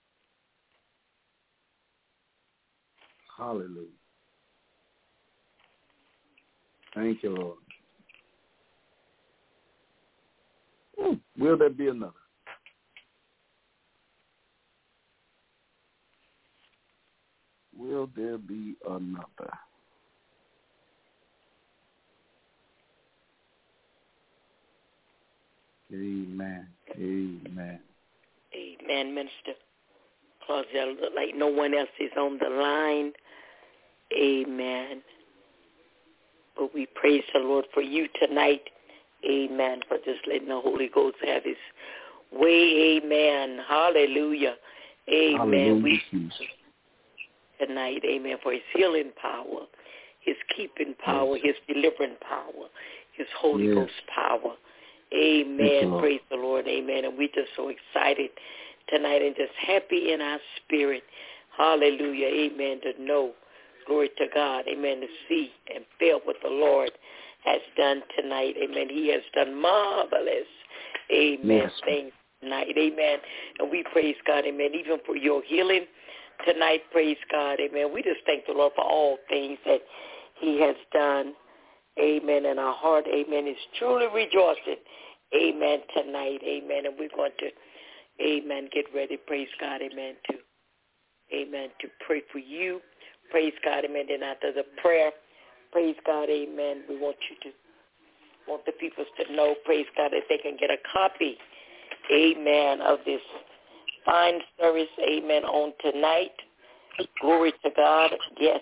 Hallelujah. Thank you, Lord. Will there be another? Will there be another? Amen. Amen. Amen, Minister Claudette. Look like no one else is on the line. Amen. But we praise the Lord for you tonight. Amen. For just letting the Holy Ghost have his way. Amen. Hallelujah. Amen. Hallelujah. We tonight, amen, for his healing power, his keeping power, his delivering power, his Holy Ghost power. Amen. Praise the Lord. Amen. And we're just so excited tonight and just happy in our spirit. Hallelujah. Amen. To know, glory to God. Amen. To see and feel what the Lord has done tonight. Amen. He has done marvelous, amen, things tonight. Amen. And we praise God. Amen. Even for your healing tonight. Praise God. Amen. We just thank the Lord for all things that he has done. Amen. And our heart, amen, is truly rejoicing. Amen. Tonight. Amen. And we're going to, amen, get ready. Praise God. Amen. To pray for you. Praise God. Amen. Then after the prayer, praise God. Amen. We want the people to know, praise God, that they can get a copy, amen, of this fine service, amen, on tonight. Glory to God. Yes.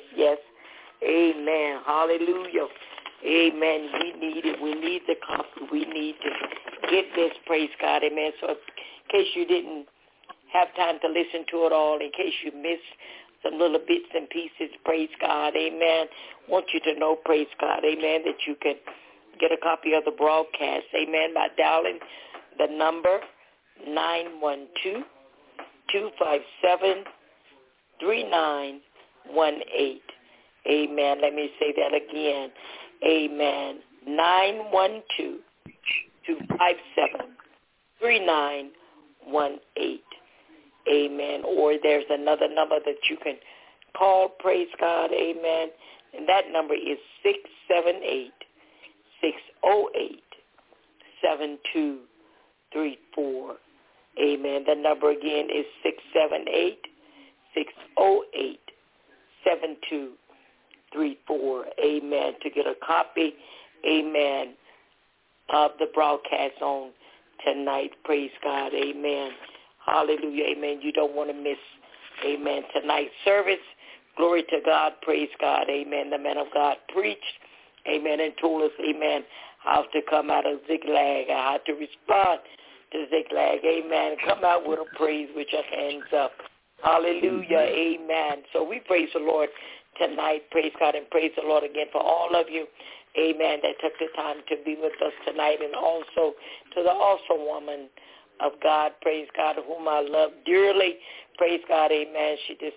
Amen. Hallelujah. Amen. We need it. We need the copy. We need to get this, praise God. Amen. So in case you didn't have time to listen to it all, in case you missed some little bits and pieces, praise God. Amen. Want you to know, praise God, amen, that you can get a copy of the broadcast, amen, by dialing the number 912-257-3918. Amen. Let me say that again. Amen. 912-257-3918. Amen. Or there's another number that you can call, praise God. Amen. And that number is 678-608-7234. Amen. The number again is 678-608-7234. Amen. To get a copy, amen, of the broadcast on tonight. Praise God. Amen. Hallelujah. Amen. You don't want to miss, amen, tonight's service. Glory to God. Praise God. Amen. The man of God preached, amen, and told us, amen, how to come out of Ziklag, how to respond to Ziklag. Amen. Come out with a praise with your hands up. Hallelujah. Amen. So we praise the Lord tonight. Praise God, and praise the Lord again for all of you, amen, that took the time to be with us tonight, and also to the awesome woman of God, praise God, whom I love dearly. Praise God, amen. She just,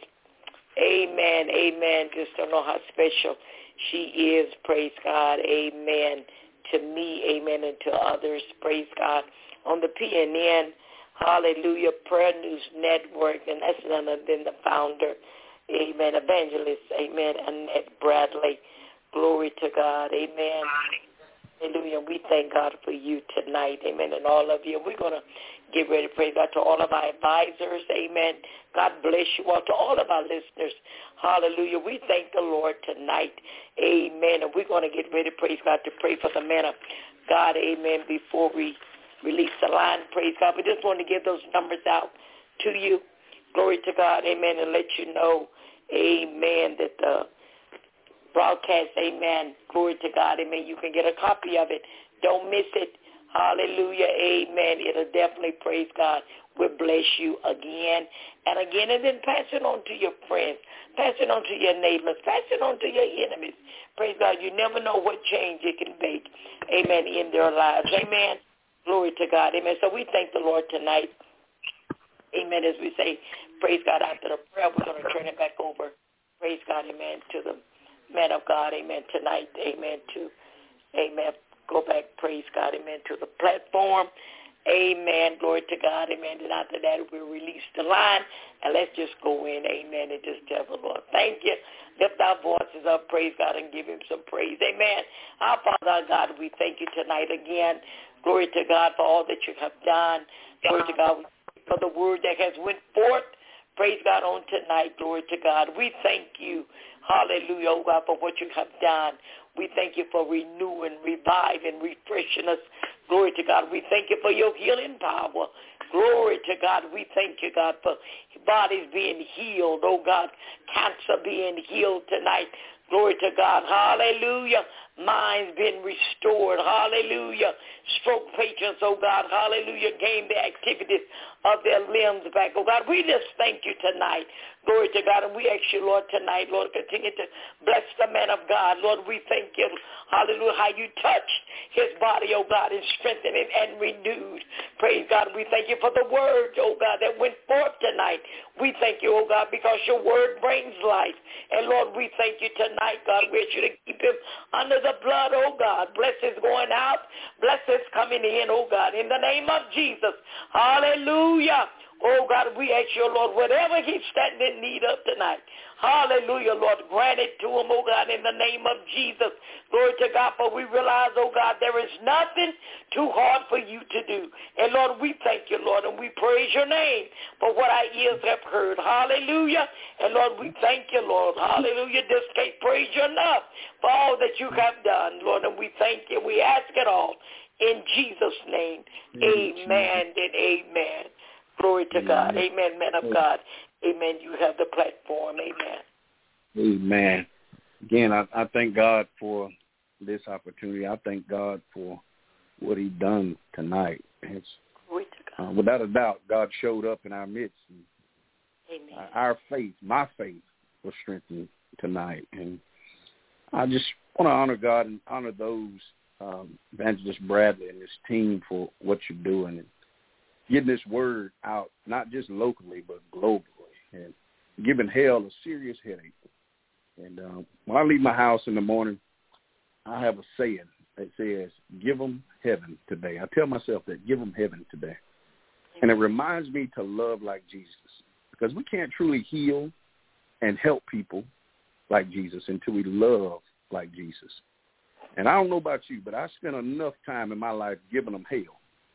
amen, just don't know how special she is, praise God, amen, to me, amen, and to others, praise God, on the PNN, hallelujah, Prayer News Network, and that's none other than the founder, amen, evangelist, amen, Annette Bradley. Glory to God, amen. Hallelujah. We thank God for you tonight, amen, and all of you. We're going to get ready to pray God to all of our advisors, amen. God bless you all, to all of our listeners. Hallelujah. We thank the Lord tonight, amen, and we're going to get ready, praise God, to pray for the man of God, amen, before we release the line, praise God. We just want to give those numbers out to you. Glory to God, amen, and let you know, amen, that the broadcast, amen, glory to God, amen, you can get a copy of it. Don't miss it. Hallelujah, amen. It'll definitely, praise God, will bless you again and again, and then pass it on to your friends, pass it on to your neighbors, pass it on to your enemies. Praise God, you never know what change it can make, amen, in their lives, amen. Glory to God, amen. So we thank the Lord tonight, amen, as we say, praise God, after the prayer, we're going to turn it back over, praise God, amen, to the man of God, amen, tonight, amen, to, amen, go back, praise God, amen, to the platform, amen, glory to God, amen, and after that we'll release the line, and let's just go in, amen, and just tell the Lord, thank you, lift our voices up, praise God, and give him some praise, amen. Our Father, our God, we thank you tonight again, glory to God for all that you have done, glory to God for the word that has went forth, praise God, on tonight, glory to God, we thank you, hallelujah, oh God, for what you have done. We thank you for renewing, reviving, refreshing us. Glory to God. We thank you for your healing power. Glory to God. We thank you, God, for bodies being healed. Oh, God, cancer being healed tonight. Glory to God. Hallelujah. Minds being restored. Hallelujah. Stroke patients, oh God, hallelujah, gain the activities of their limbs back. Oh God, we just thank you tonight. Glory to God. And we ask you, Lord, tonight, Lord, continue to bless the man of God. Lord, we thank you, hallelujah, how you touched his body, oh God, and strengthened it and renewed. Praise God. We thank you for the word, oh God, that went forth tonight. We thank you, oh God, because your word brings life. And Lord, we thank you tonight, God. We ask you to keep him under the blood, oh God. Bless his going out. Bless his coming in, oh God, in the name of Jesus. Hallelujah. Oh, God, we ask you, Lord, whatever he's standing in need of tonight, hallelujah, Lord, grant it to him, oh, God, in the name of Jesus. Glory to God, for we realize, oh, God, there is nothing too hard for you to do. And, Lord, we thank you, Lord, and we praise your name for what our ears have heard. Hallelujah. And, Lord, we thank you, Lord. Hallelujah. This can't praise you enough for all that you have done, Lord, and we thank you. We ask it all in Jesus' name. Amen and amen. Glory to God. Amen, man of God. Amen. You have the platform. Amen. Amen. Again, I thank God for this opportunity. I thank God for what he done tonight. It's, glory to God. Without a doubt, God showed up in our midst. Amen. Our faith, my faith, was strengthened tonight. And I just want to honor God and honor those, Evangelist Bradley and his team, for what you're doing. And getting this word out, not just locally, but globally, and giving hell a serious headache. And when I leave my house in the morning, I have a saying that says, give them heaven today. I tell myself that, give them heaven today. And it reminds me to love like Jesus, because we can't truly heal and help people like Jesus until we love like Jesus. And I don't know about you, but I spent enough time in my life giving them hell.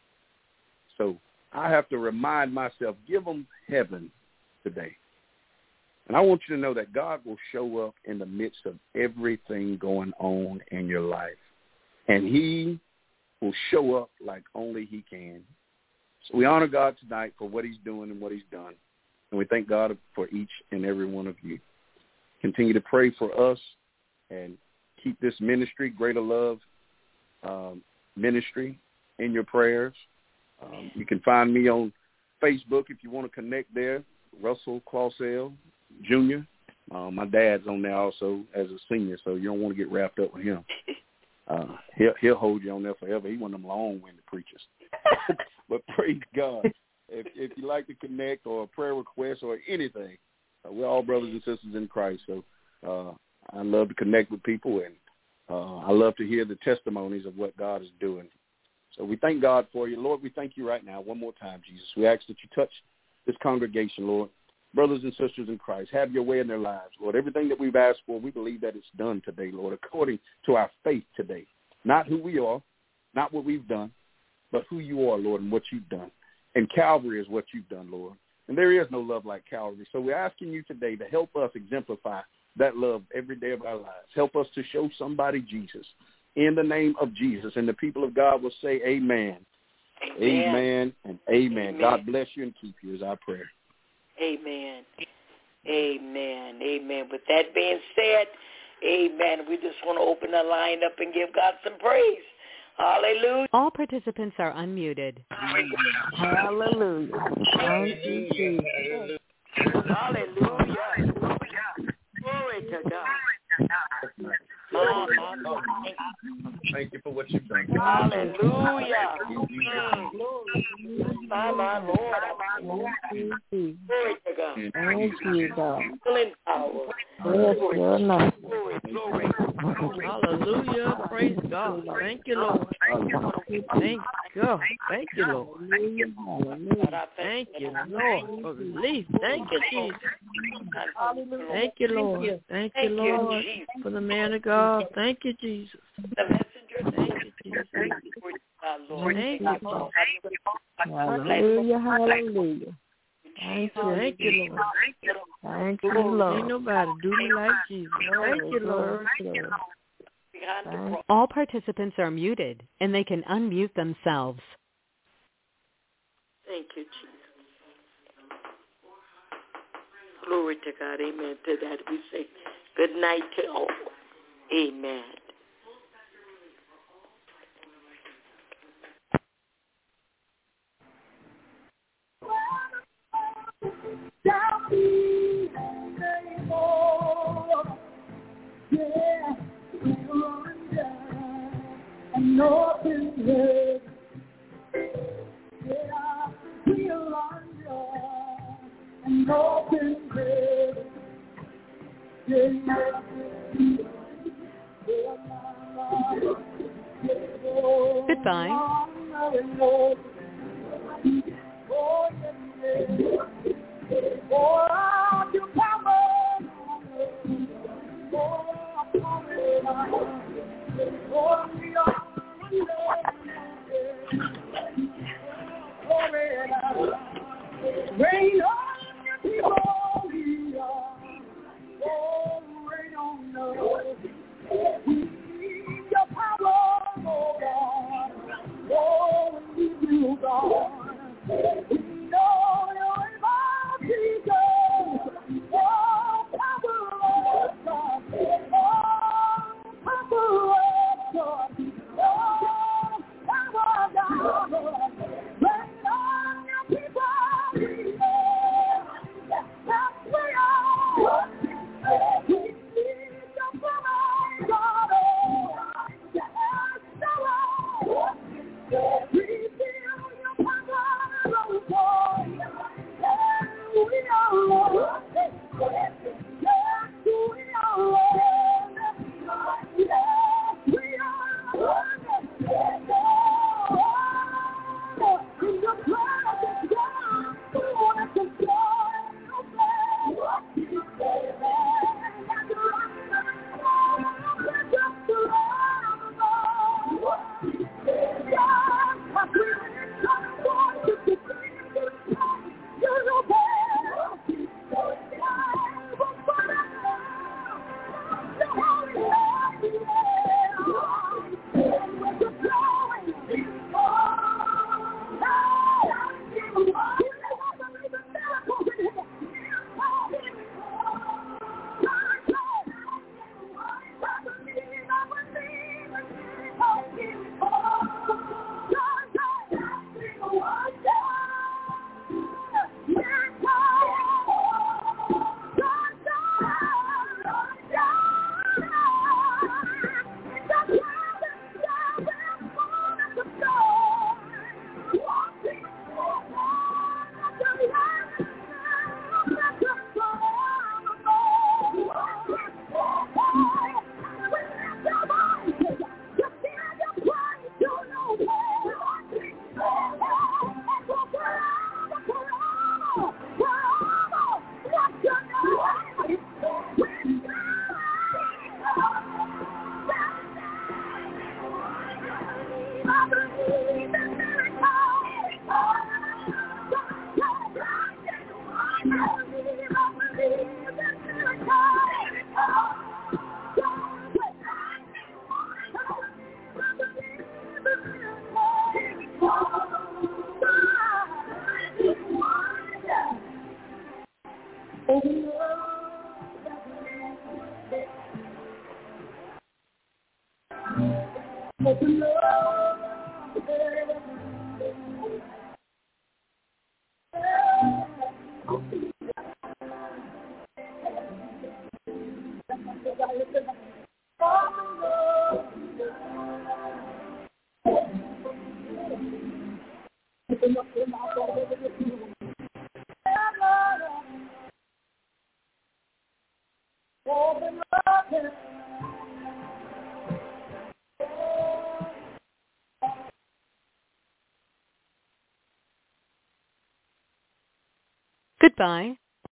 So I have to remind myself, give them heaven today. And I want you to know that God will show up in the midst of everything going on in your life. And he will show up like only he can. So we honor God tonight for what he's doing and what he's done. And we thank God for each and every one of you. Continue to pray for us and keep this ministry, Greater Love Ministry, in your prayers. You can find me on Facebook if you want to connect there, Russell Clausell Jr. My dad's on there also as a senior, so you don't want to get wrapped up with him. He'll hold you on there forever. He's one of them long-winded preachers. But praise God. If you like to connect or a prayer request or anything, we're all brothers and sisters in Christ. So I love to connect with people, and I love to hear the testimonies of what God is doing. So we thank God for you. Lord, we thank you right now one more time, Jesus. We ask that you touch this congregation, Lord. Brothers and sisters in Christ, have your way in their lives, Lord. Everything that we've asked for, we believe that it's done today, Lord, according to our faith today. Not who we are, not what we've done, but who you are, Lord, and what you've done. And Calvary is what you've done, Lord. And there is no love like Calvary. So we're asking you today to help us exemplify that love every day of our lives. Help us to show somebody Jesus in the name of Jesus. And the people of God will say amen. Amen and amen. Amen. God bless you and keep you is our prayer. Amen. Amen. Amen. With that being said, amen. We just want to open the line up and give God some praise. Hallelujah. All participants are unmuted. Hallelujah. Thank you, Jesus. Hallelujah. Glory to God. Thank you for what you've done. Hallelujah. My Lord. Glory to God. Thank you, God. Healing power. Bless your name. Glory. Hallelujah. Praise God. Thank you, Lord. Thank you. Thank you, Lord. Thank you, Lord, for relief. Thank you, Jesus. Thank you, Lord. Thank you, Lord, for the man of God. Thank you, Jesus. The messenger. Thank you, Jesus. Thank you, Lord. Thank you, Jesus. Hallelujah, hallelujah. Thank you, Lord. Thank you, Lord. Ain't nobody do me like Jesus. Thank you, Lord. All participants are muted, and they can unmute themselves. Thank you, Jesus. Glory to God. Amen. To that we say good night to all. Amen. And open heaven, we'll under an open heaven. Goodbye. Rain on your people, we are. Oh, rain on us. We need your power, oh God. Oh, we need you, God. We know you're involved, Jesus. Oh, power of God. Oh, power of God. Oh, power of God. Rain on your people. Goodbye.